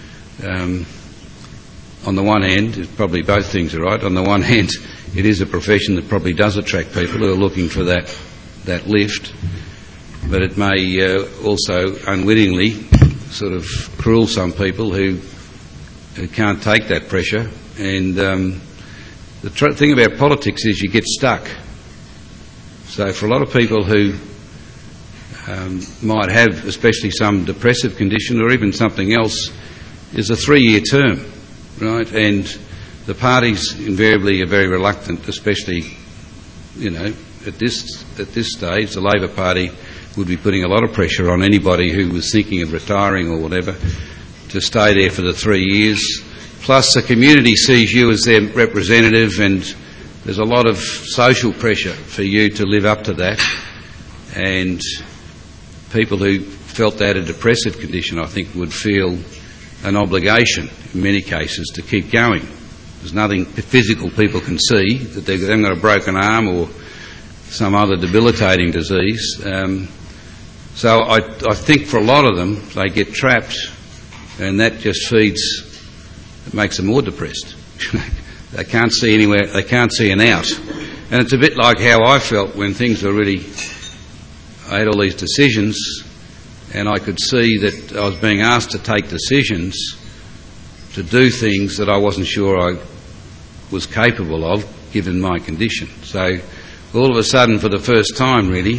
on the one hand, probably both things are right. On the one hand, it is a profession that probably does attract people who are looking for that lift, but it may also unwittingly sort of cruel some people who can't take that pressure. And the thing about politics is you get stuck. So for a lot of people who might have, especially some depressive condition or even something else, is a 3-year term, right? And the parties invariably are very reluctant, especially, at this stage, the Labor Party would be putting a lot of pressure on anybody who was thinking of retiring or whatever to stay there for the 3 years. Plus, the community sees you as their representative, and there's a lot of social pressure for you to live up to that. And people who felt they had a depressive condition, I think, would feel an obligation, in many cases, to keep going. There's nothing physical people can see, that they've got a broken arm or some other debilitating disease. So I think for a lot of them, they get trapped, and that just it makes them more depressed. They can't see anywhere, they can't see an out. And it's a bit like how I felt when things were I had all these decisions, and I could see that I was being asked to take decisions to do things that I wasn't sure I was capable of, given my condition. So all of a sudden, for the first time really,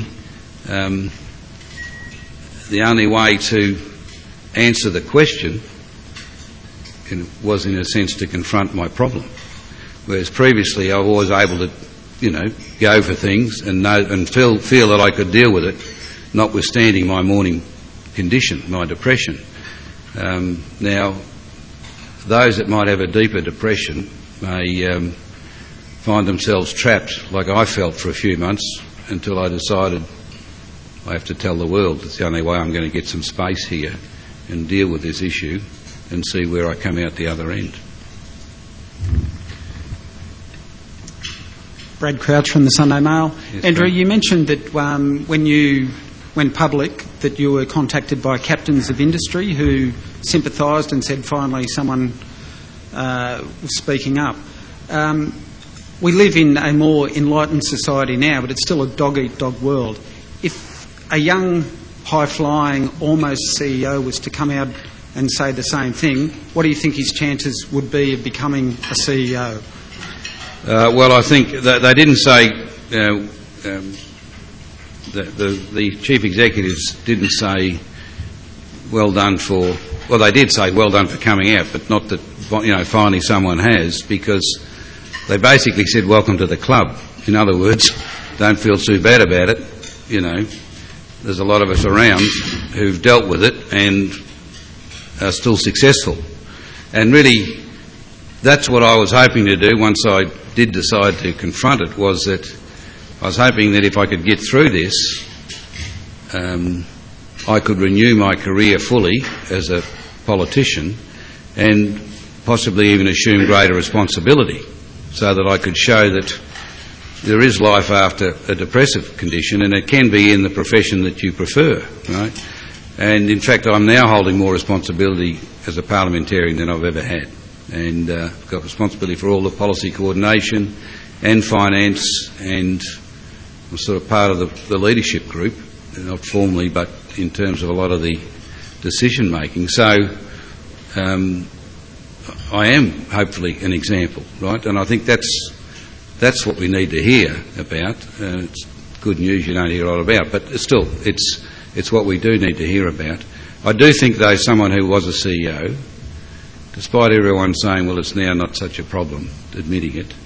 the only way to answer the question was, in a sense, to confront my problem. Whereas previously I was always able to, go for things and know and feel that I could deal with it, notwithstanding my morning condition, my depression. Now, those that might have a deeper depression may find themselves trapped, like I felt for a few months, until I decided I have to tell the world it's the only way I'm going to get some space here and deal with this issue and see where I come out the other end. Brad Crouch from the Sunday Mail. Yes, Andrew, Brad. you mentioned that when you went public that you were contacted by captains of industry who sympathised and said finally someone was speaking up. We live in a more enlightened society now, but it's still a dog-eat-dog world. If a young, high-flying, almost CEO was to come out and say the same thing, what do you think his chances would be of becoming a CEO? Well, I think that they didn't say, the chief executives didn't say well done for, well, they did say well done for coming out, but not that, finally someone has, because they basically said welcome to the club. In other words, don't feel too bad about it. There's a lot of us around who've dealt with it, and are still successful. And really, that's what I was hoping to do once I did decide to confront it, was that I was hoping that if I could get through this, I could renew my career fully as a politician and possibly even assume greater responsibility, so that I could show that there is life after a depressive condition, and it can be in the profession that you prefer, right? And in fact, I'm now holding more responsibility as a parliamentarian than I've ever had, and I've got responsibility for all the policy coordination and finance, and I'm sort of part of the leadership group, not formally, but in terms of a lot of the decision making. So I am hopefully an example, right? And I think that's what we need to hear about. It's good news you don't hear a lot about, but still, it's what we do need to hear about. I do think, though, someone who was a CEO, despite everyone saying, well, it's now not such a problem, admitting it,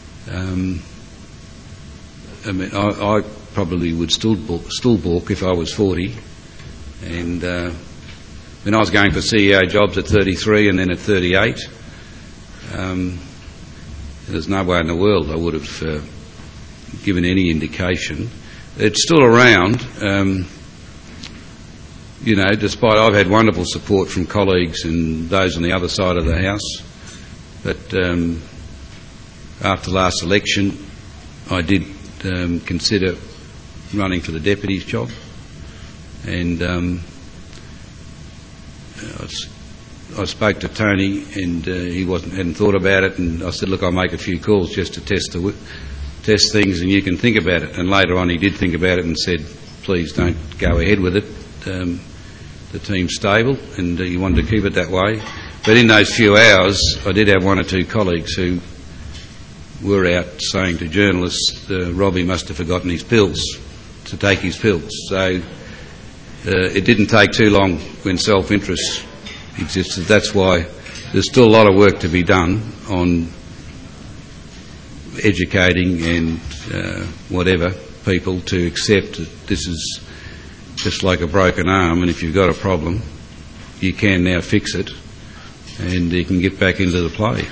I mean, I probably would still balk if I was 40. And when I was going for CEO jobs at 33 and then at 38, there's no way in the world I would have given any indication. It's still around, you know, despite I've had wonderful support from colleagues and those on the other side of the House. But after last election, I did consider running for the deputy's job, and I spoke to Tony, and he hadn't thought about it, and I said, look, I'll make a few calls just to test things, and you can think about it. And later on he did think about it and said, please don't go ahead with it. The team's stable, and he wanted to keep it that way. But in those few hours, I did have one or two colleagues who were out saying to journalists, Robbie must have forgotten his pills, to take his pills. So it didn't take too long when self-interest existed. That's why there's still a lot of work to be done on educating and whatever people to accept that this is just like a broken arm, and if you've got a problem, you can now fix it and you can get back into the play.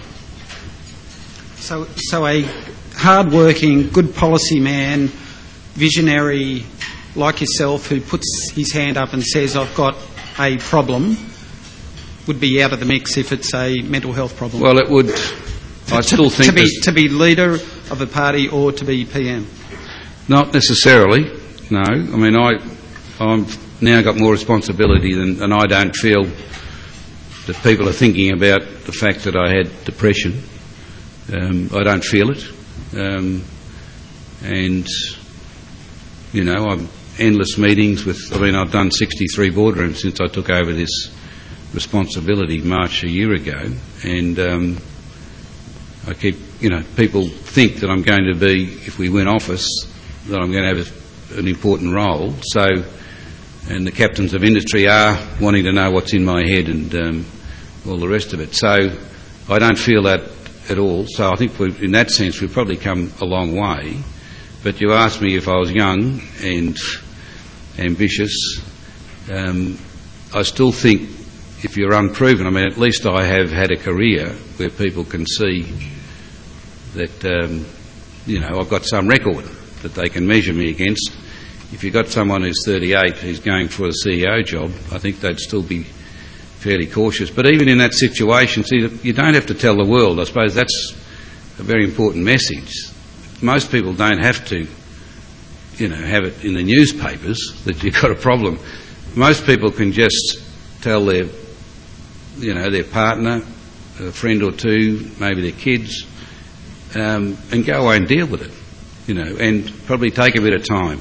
So a hard-working, good policy man, visionary like yourself, who puts his hand up and says, I've got a problem, would be out of the mix if it's a mental health problem? Well, it would. I still think to be leader of a party or to be PM? Not necessarily, no. I mean, I've now got more responsibility and I don't feel that people are thinking about the fact that I had depression. I don't feel it. And, you know, I've endless meetings with, I've done 63 boardrooms since I took over this responsibility March a year ago, and I keep, people think that I'm going to be, if we win office, that I'm going to have an important role. So, and the captains of industry are wanting to know what's in my head and all the rest of it. So I don't feel that at all. So I think in that sense we've probably come a long way. But you asked me if I was young and ambitious. I still think if you're unproven, at least I have had a career where people can see that, I've got some record that they can measure me against. If you've got someone who's 38 who's going for a CEO job, I think they'd still be fairly cautious. But even in that situation, see, you don't have to tell the world. I suppose that's a very important message. Most people don't have to, have it in the newspapers that you've got a problem. Most people can just tell their partner, a friend or two, maybe their kids, and go away and deal with it, and probably take a bit of time.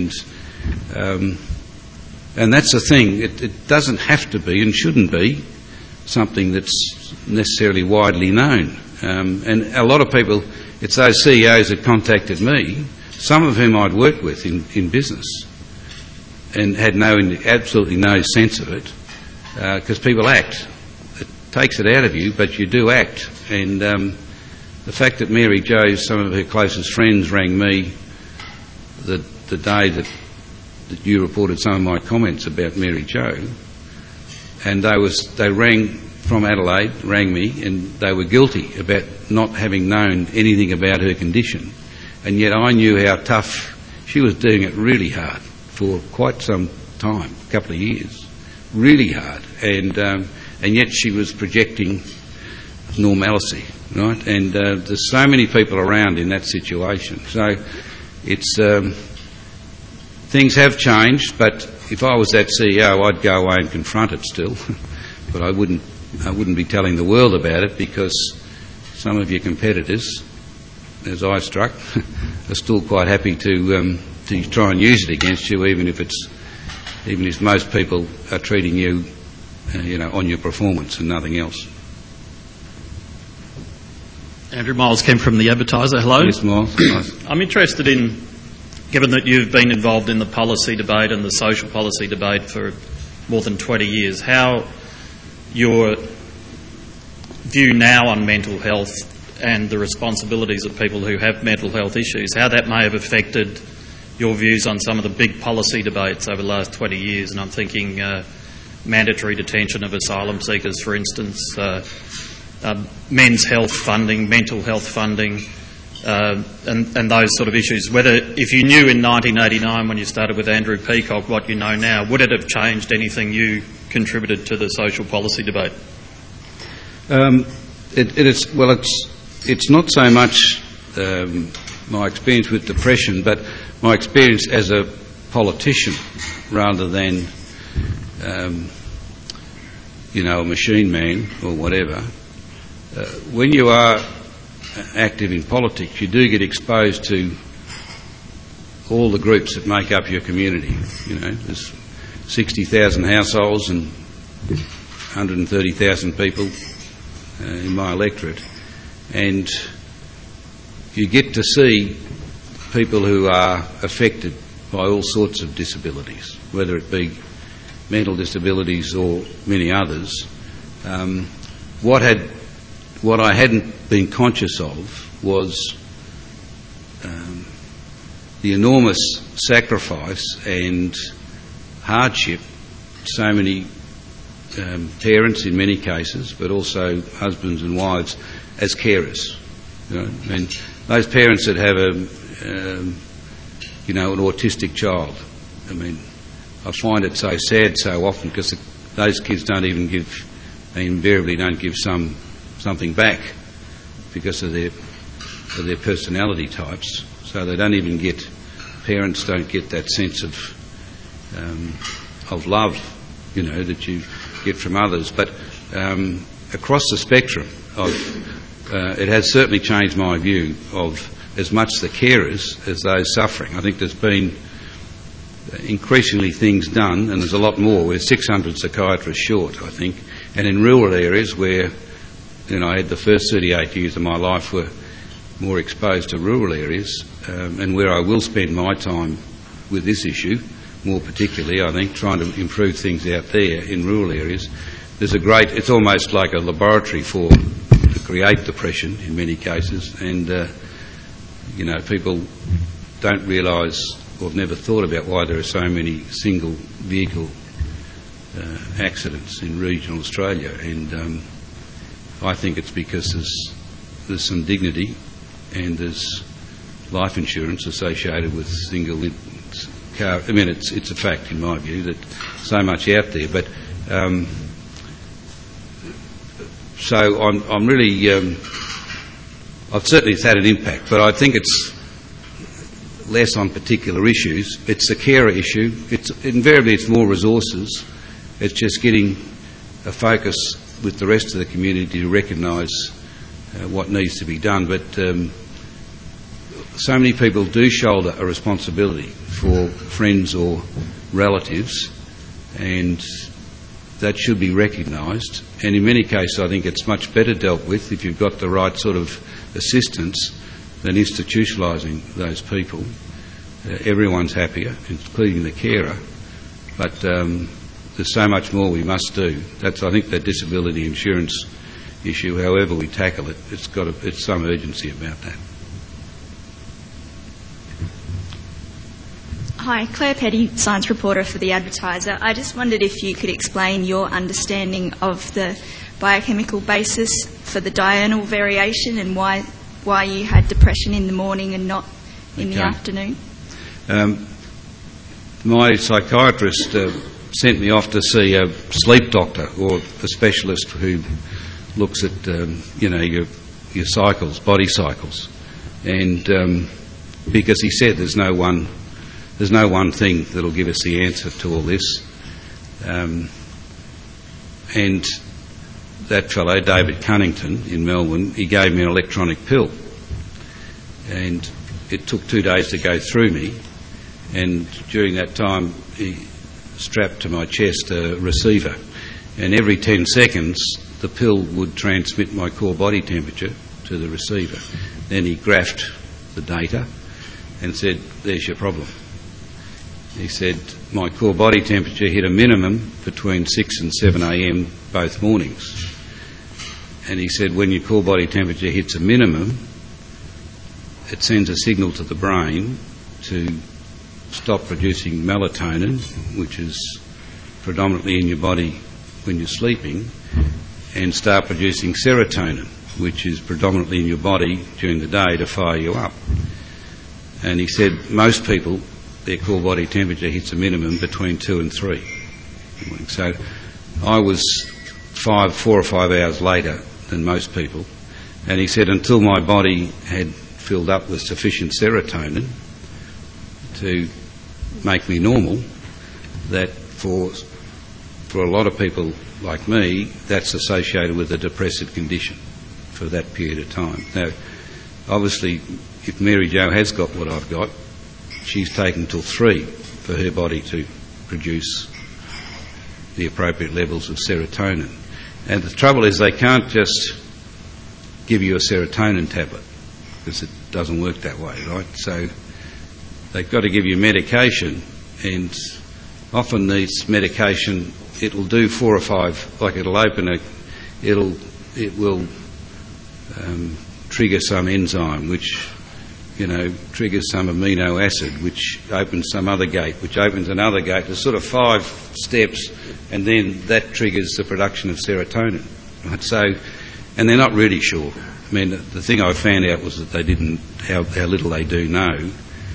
And that's the thing. It doesn't have to be and shouldn't be something that's necessarily widely known. And a lot of people, it's those CEOs that contacted me, some of whom I'd worked with in business, and had absolutely no sense of it, because people act. It takes it out of you, but you do act. And the fact that Mary Jo, some of her closest friends, rang me the day that you reported some of my comments about Mary Jo, and they rang from Adelaide, rang me, and they were guilty about not having known anything about her condition. And yet I knew how tough she was, doing it really hard for quite some time, a couple of years, really hard. And yet she was projecting normalcy, right? And there's so many people around in that situation. So it's things have changed, but if I was that CEO, I'd go away and confront it still. But I wouldn't be telling the world about it, because some of your competitors, as I struck, are still quite happy to try and use it against you, even if most people are treating you, on your performance and nothing else. Andrew Miles came from The Advertiser. Hello. Yes, Miles. Nice. I'm interested in, given that you've been involved in the policy debate and the social policy debate for more than 20 years, how your view now on mental health and the responsibilities of people who have mental health issues, how that may have affected your views on some of the big policy debates over the last 20 years. And I'm thinking mandatory detention of asylum seekers, for instance, men's health funding, mental health funding, and those sort of issues. Whether, if you knew in 1989 when you started with Andrew Peacock what you know now, would it have changed anything you contributed to the social policy debate? It's not so much my experience with depression, but my experience as a politician rather than, a machine man or whatever. When you are active in politics, you do get exposed to all the groups that make up your community. There's 60,000 households and 130,000 people in my electorate, and you get to see people who are affected by all sorts of disabilities, whether it be mental disabilities or many others. What I hadn't been conscious of was the enormous sacrifice and hardship so many parents, in many cases, but also husbands and wives, as carers. And those parents that have an autistic child. I find it so sad so often, because those kids invariably don't give something back because of their personality types. So they don't even parents don't get that sense of love, that you get from others. But across the spectrum, it has certainly changed my view of as much the carers as those suffering. I think there's been increasingly things done, and there's a lot more. We're 600 psychiatrists short, I think, and in rural areas where I had the first 38 years of my life were more exposed to rural areas, and where I will spend my time with this issue, more particularly, I think, trying to improve things out there in rural areas. It's almost like a laboratory to create depression in many cases, and people don't realise or have never thought about why there are so many single vehicle accidents in regional Australia, and I think it's because there's some dignity and there's life insurance associated with single car. It's a fact in my view that so much out there, but so I'm really I've certainly had an impact, but I think it's less on particular issues. It's the carer issue. Invariably it's more resources. It's just getting a focus with the rest of the community to recognise what needs to be done. But so many people do shoulder a responsibility for friends or relatives, and that should be recognised. And in many cases I think it's much better dealt with if you've got the right sort of assistance than institutionalising those people. Everyone's happier, including the carer, but there's so much more we must do. I think that disability insurance issue, however we tackle it, it's some urgency about that. Hi, Claire Petty, science reporter for The Advertiser. I just wondered if you could explain your understanding of the biochemical basis for the diurnal variation and why you had depression in the morning and not in the afternoon. My psychiatrist sent me off to see a sleep doctor or a specialist who looks at your cycles, body cycles, and because he said there's no one thing that'll give us the answer to all this, and that fellow David Cunnington in Melbourne, he gave me an electronic pill, and it took 2 days to go through me, and during that time he strapped to my chest a receiver, and every 10 seconds the pill would transmit my core body temperature to the receiver. Then he graphed the data and said, there's your problem. He said my core body temperature hit a minimum between 6 and 7 a.m. both mornings. And he said when your core body temperature hits a minimum, it sends a signal to the brain to stop producing melatonin, which is predominantly in your body when you're sleeping, and start producing serotonin, which is predominantly in your body during the day to fire you up. And he said most people, their core body temperature hits a minimum between 2 and 3. So I was 4 or 5 hours later than most people, and he said until my body had filled up with sufficient serotonin to make me normal, that for a lot of people like me, that's associated with a depressive condition for that period of time. Now, obviously, if Mary Jo has got what I've got, she's taken till 3 for her body to produce the appropriate levels of serotonin. And the trouble is they can't just give you a serotonin tablet, because it doesn't work that way, right? So they've got to give you medication, and often this medication, it'll do 4 or 5, like it will trigger some enzyme which triggers some amino acid which opens some other gate, which opens another gate. There's sort of 5 steps, and then that triggers the production of serotonin, right? So, and they're not really sure. I mean, the thing I found out was that they didn't, how little they do know.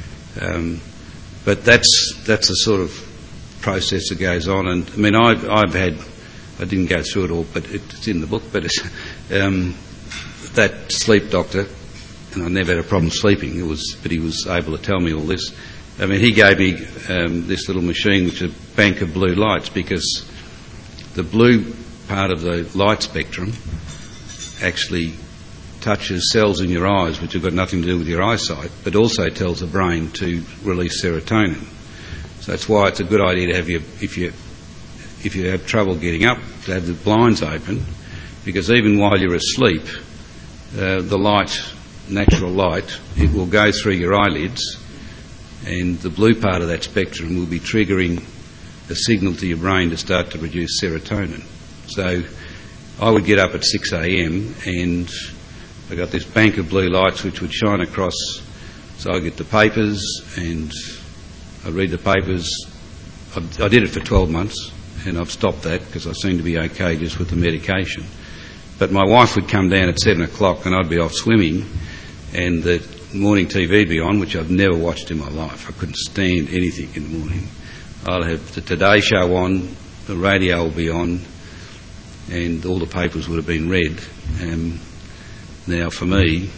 But that's the sort of process that goes on. And I mean, I didn't go through it all, but it's in the book. But it's, that sleep doctor, and I never had a problem sleeping. But he was able to tell me all this. I mean, he gave me this little machine, which is a bank of blue lights, because the blue part of the light spectrum actually touches cells in your eyes, which have got nothing to do with your eyesight, but also tells the brain to release serotonin. So that's why it's a good idea to have if you have trouble getting up, to have the blinds open, because even while you're asleep, the light, natural light, it will go through your eyelids, and the blue part of that spectrum will be triggering a signal to your brain to start to produce serotonin. So I would get up at 6 a.m. and I got this bank of blue lights which would shine across. So I get the papers and I read the papers. I did it for 12 months and I've stopped that because I seem to be okay just with the medication. But my wife would come down at 7 o'clock and I'd be off swimming, and the morning TV would be on, which I've never watched in my life. I couldn't stand anything in the morning. I'll have the Today Show on, the radio will be on, and all the papers would have been read. Now, for me,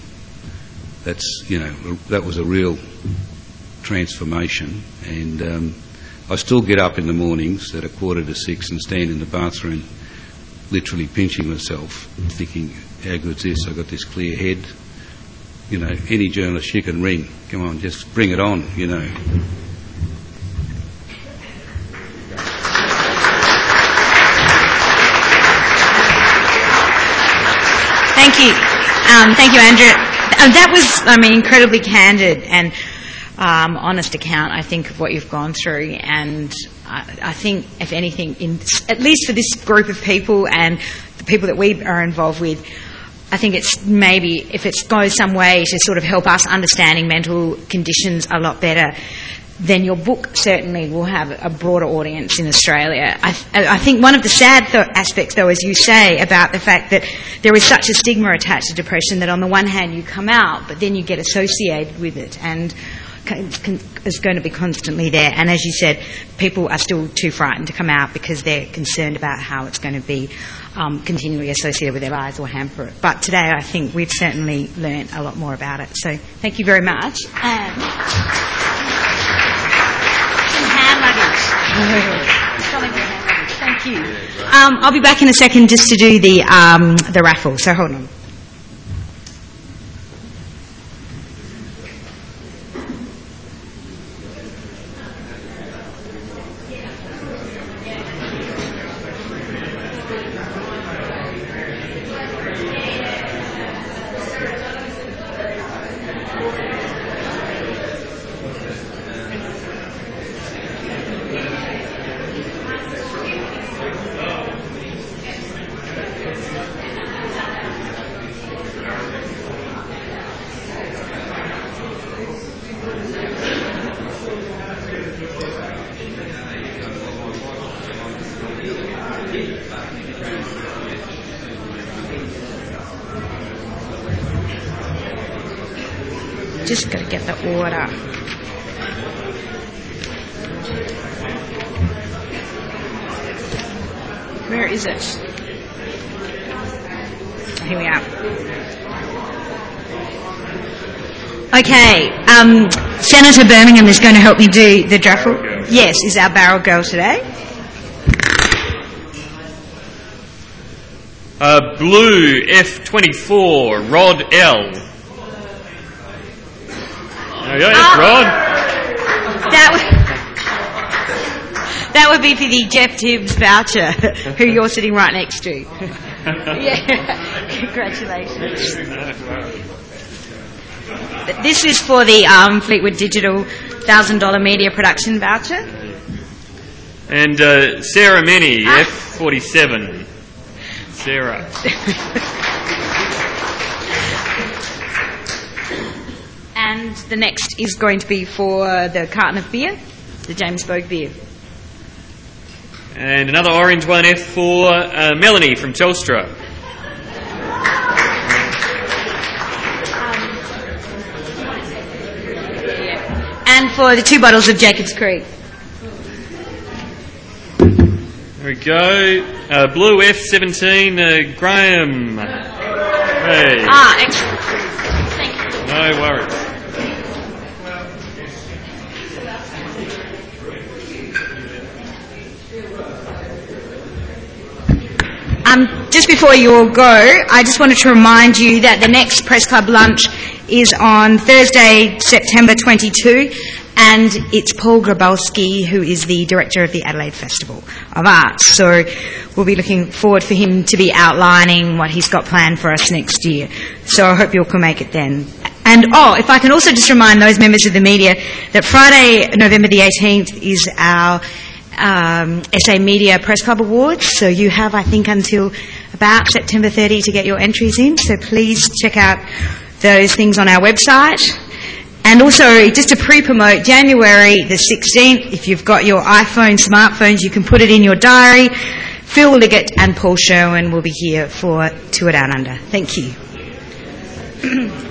that was a real transformation, and I still get up in the mornings at 5:45 and stand in the bathroom literally pinching myself, thinking, how good's this? I've got this clear head. Any journalist you can ring, come on, just bring it on, Thank you. Thank you, Andrew. That was, incredibly candid and honest account, I think, of what you've gone through. And I think, if anything, at least for this group of people and the people that we are involved with, I think it's maybe, if it goes some way to sort of help us understanding mental conditions a lot better, then your book certainly will have a broader audience in Australia. I think one of the sad aspects, though, as you say, about the fact that there is such a stigma attached to depression that on the one hand you come out, but then you get associated with it, and it's going to be constantly there. And as you said, people are still too frightened to come out because they're concerned about how it's going to be continually associated with their lives or hamper it. But today I think we've certainly learned a lot more about it. So thank you very much. And hand luggage. Thank you. I'll be back in a second just to do the raffle, so hold on. Just got to get the order. Where is it? Here we are. Okay, Senator Birmingham is going to help me do the raffle. Yes, is our barrel girl today. Blue F24, Rod L. Rod. That would be for the Jeff Tibbs voucher, who you're sitting right next to. Yeah, congratulations. This is for the Fleetwood Digital $1,000 media production voucher. And Sarah Mini, F47. Sarah. And the next is going to be for the carton of beer, the James Bogue beer. And another orange one, F for Melanie from Telstra. And for the 2 bottles of Jacob's Creek. There we go. Blue F17, Graham. Hey. Excellent. Thank you. No worries. Just before you all go, I just wanted to remind you that the next Press Club lunch is on Thursday, September 22, and it's Paul Grabowski, who is the director of the Adelaide Festival of Arts. So we'll be looking forward for him to be outlining what he's got planned for us next year. So I hope you all can make it then. And, if I can also just remind those members of the media that Friday, November the 18th, is our SA Media Press Club Awards. So you have, I think, until about September 30 to get your entries in. So please check out those things on our website. And also, just to pre-promote, January the 16th, if you've got your iPhone, smartphones, you can put it in your diary. Phil Liggett and Paul Sherwin will be here for Tour Down Under. Thank you.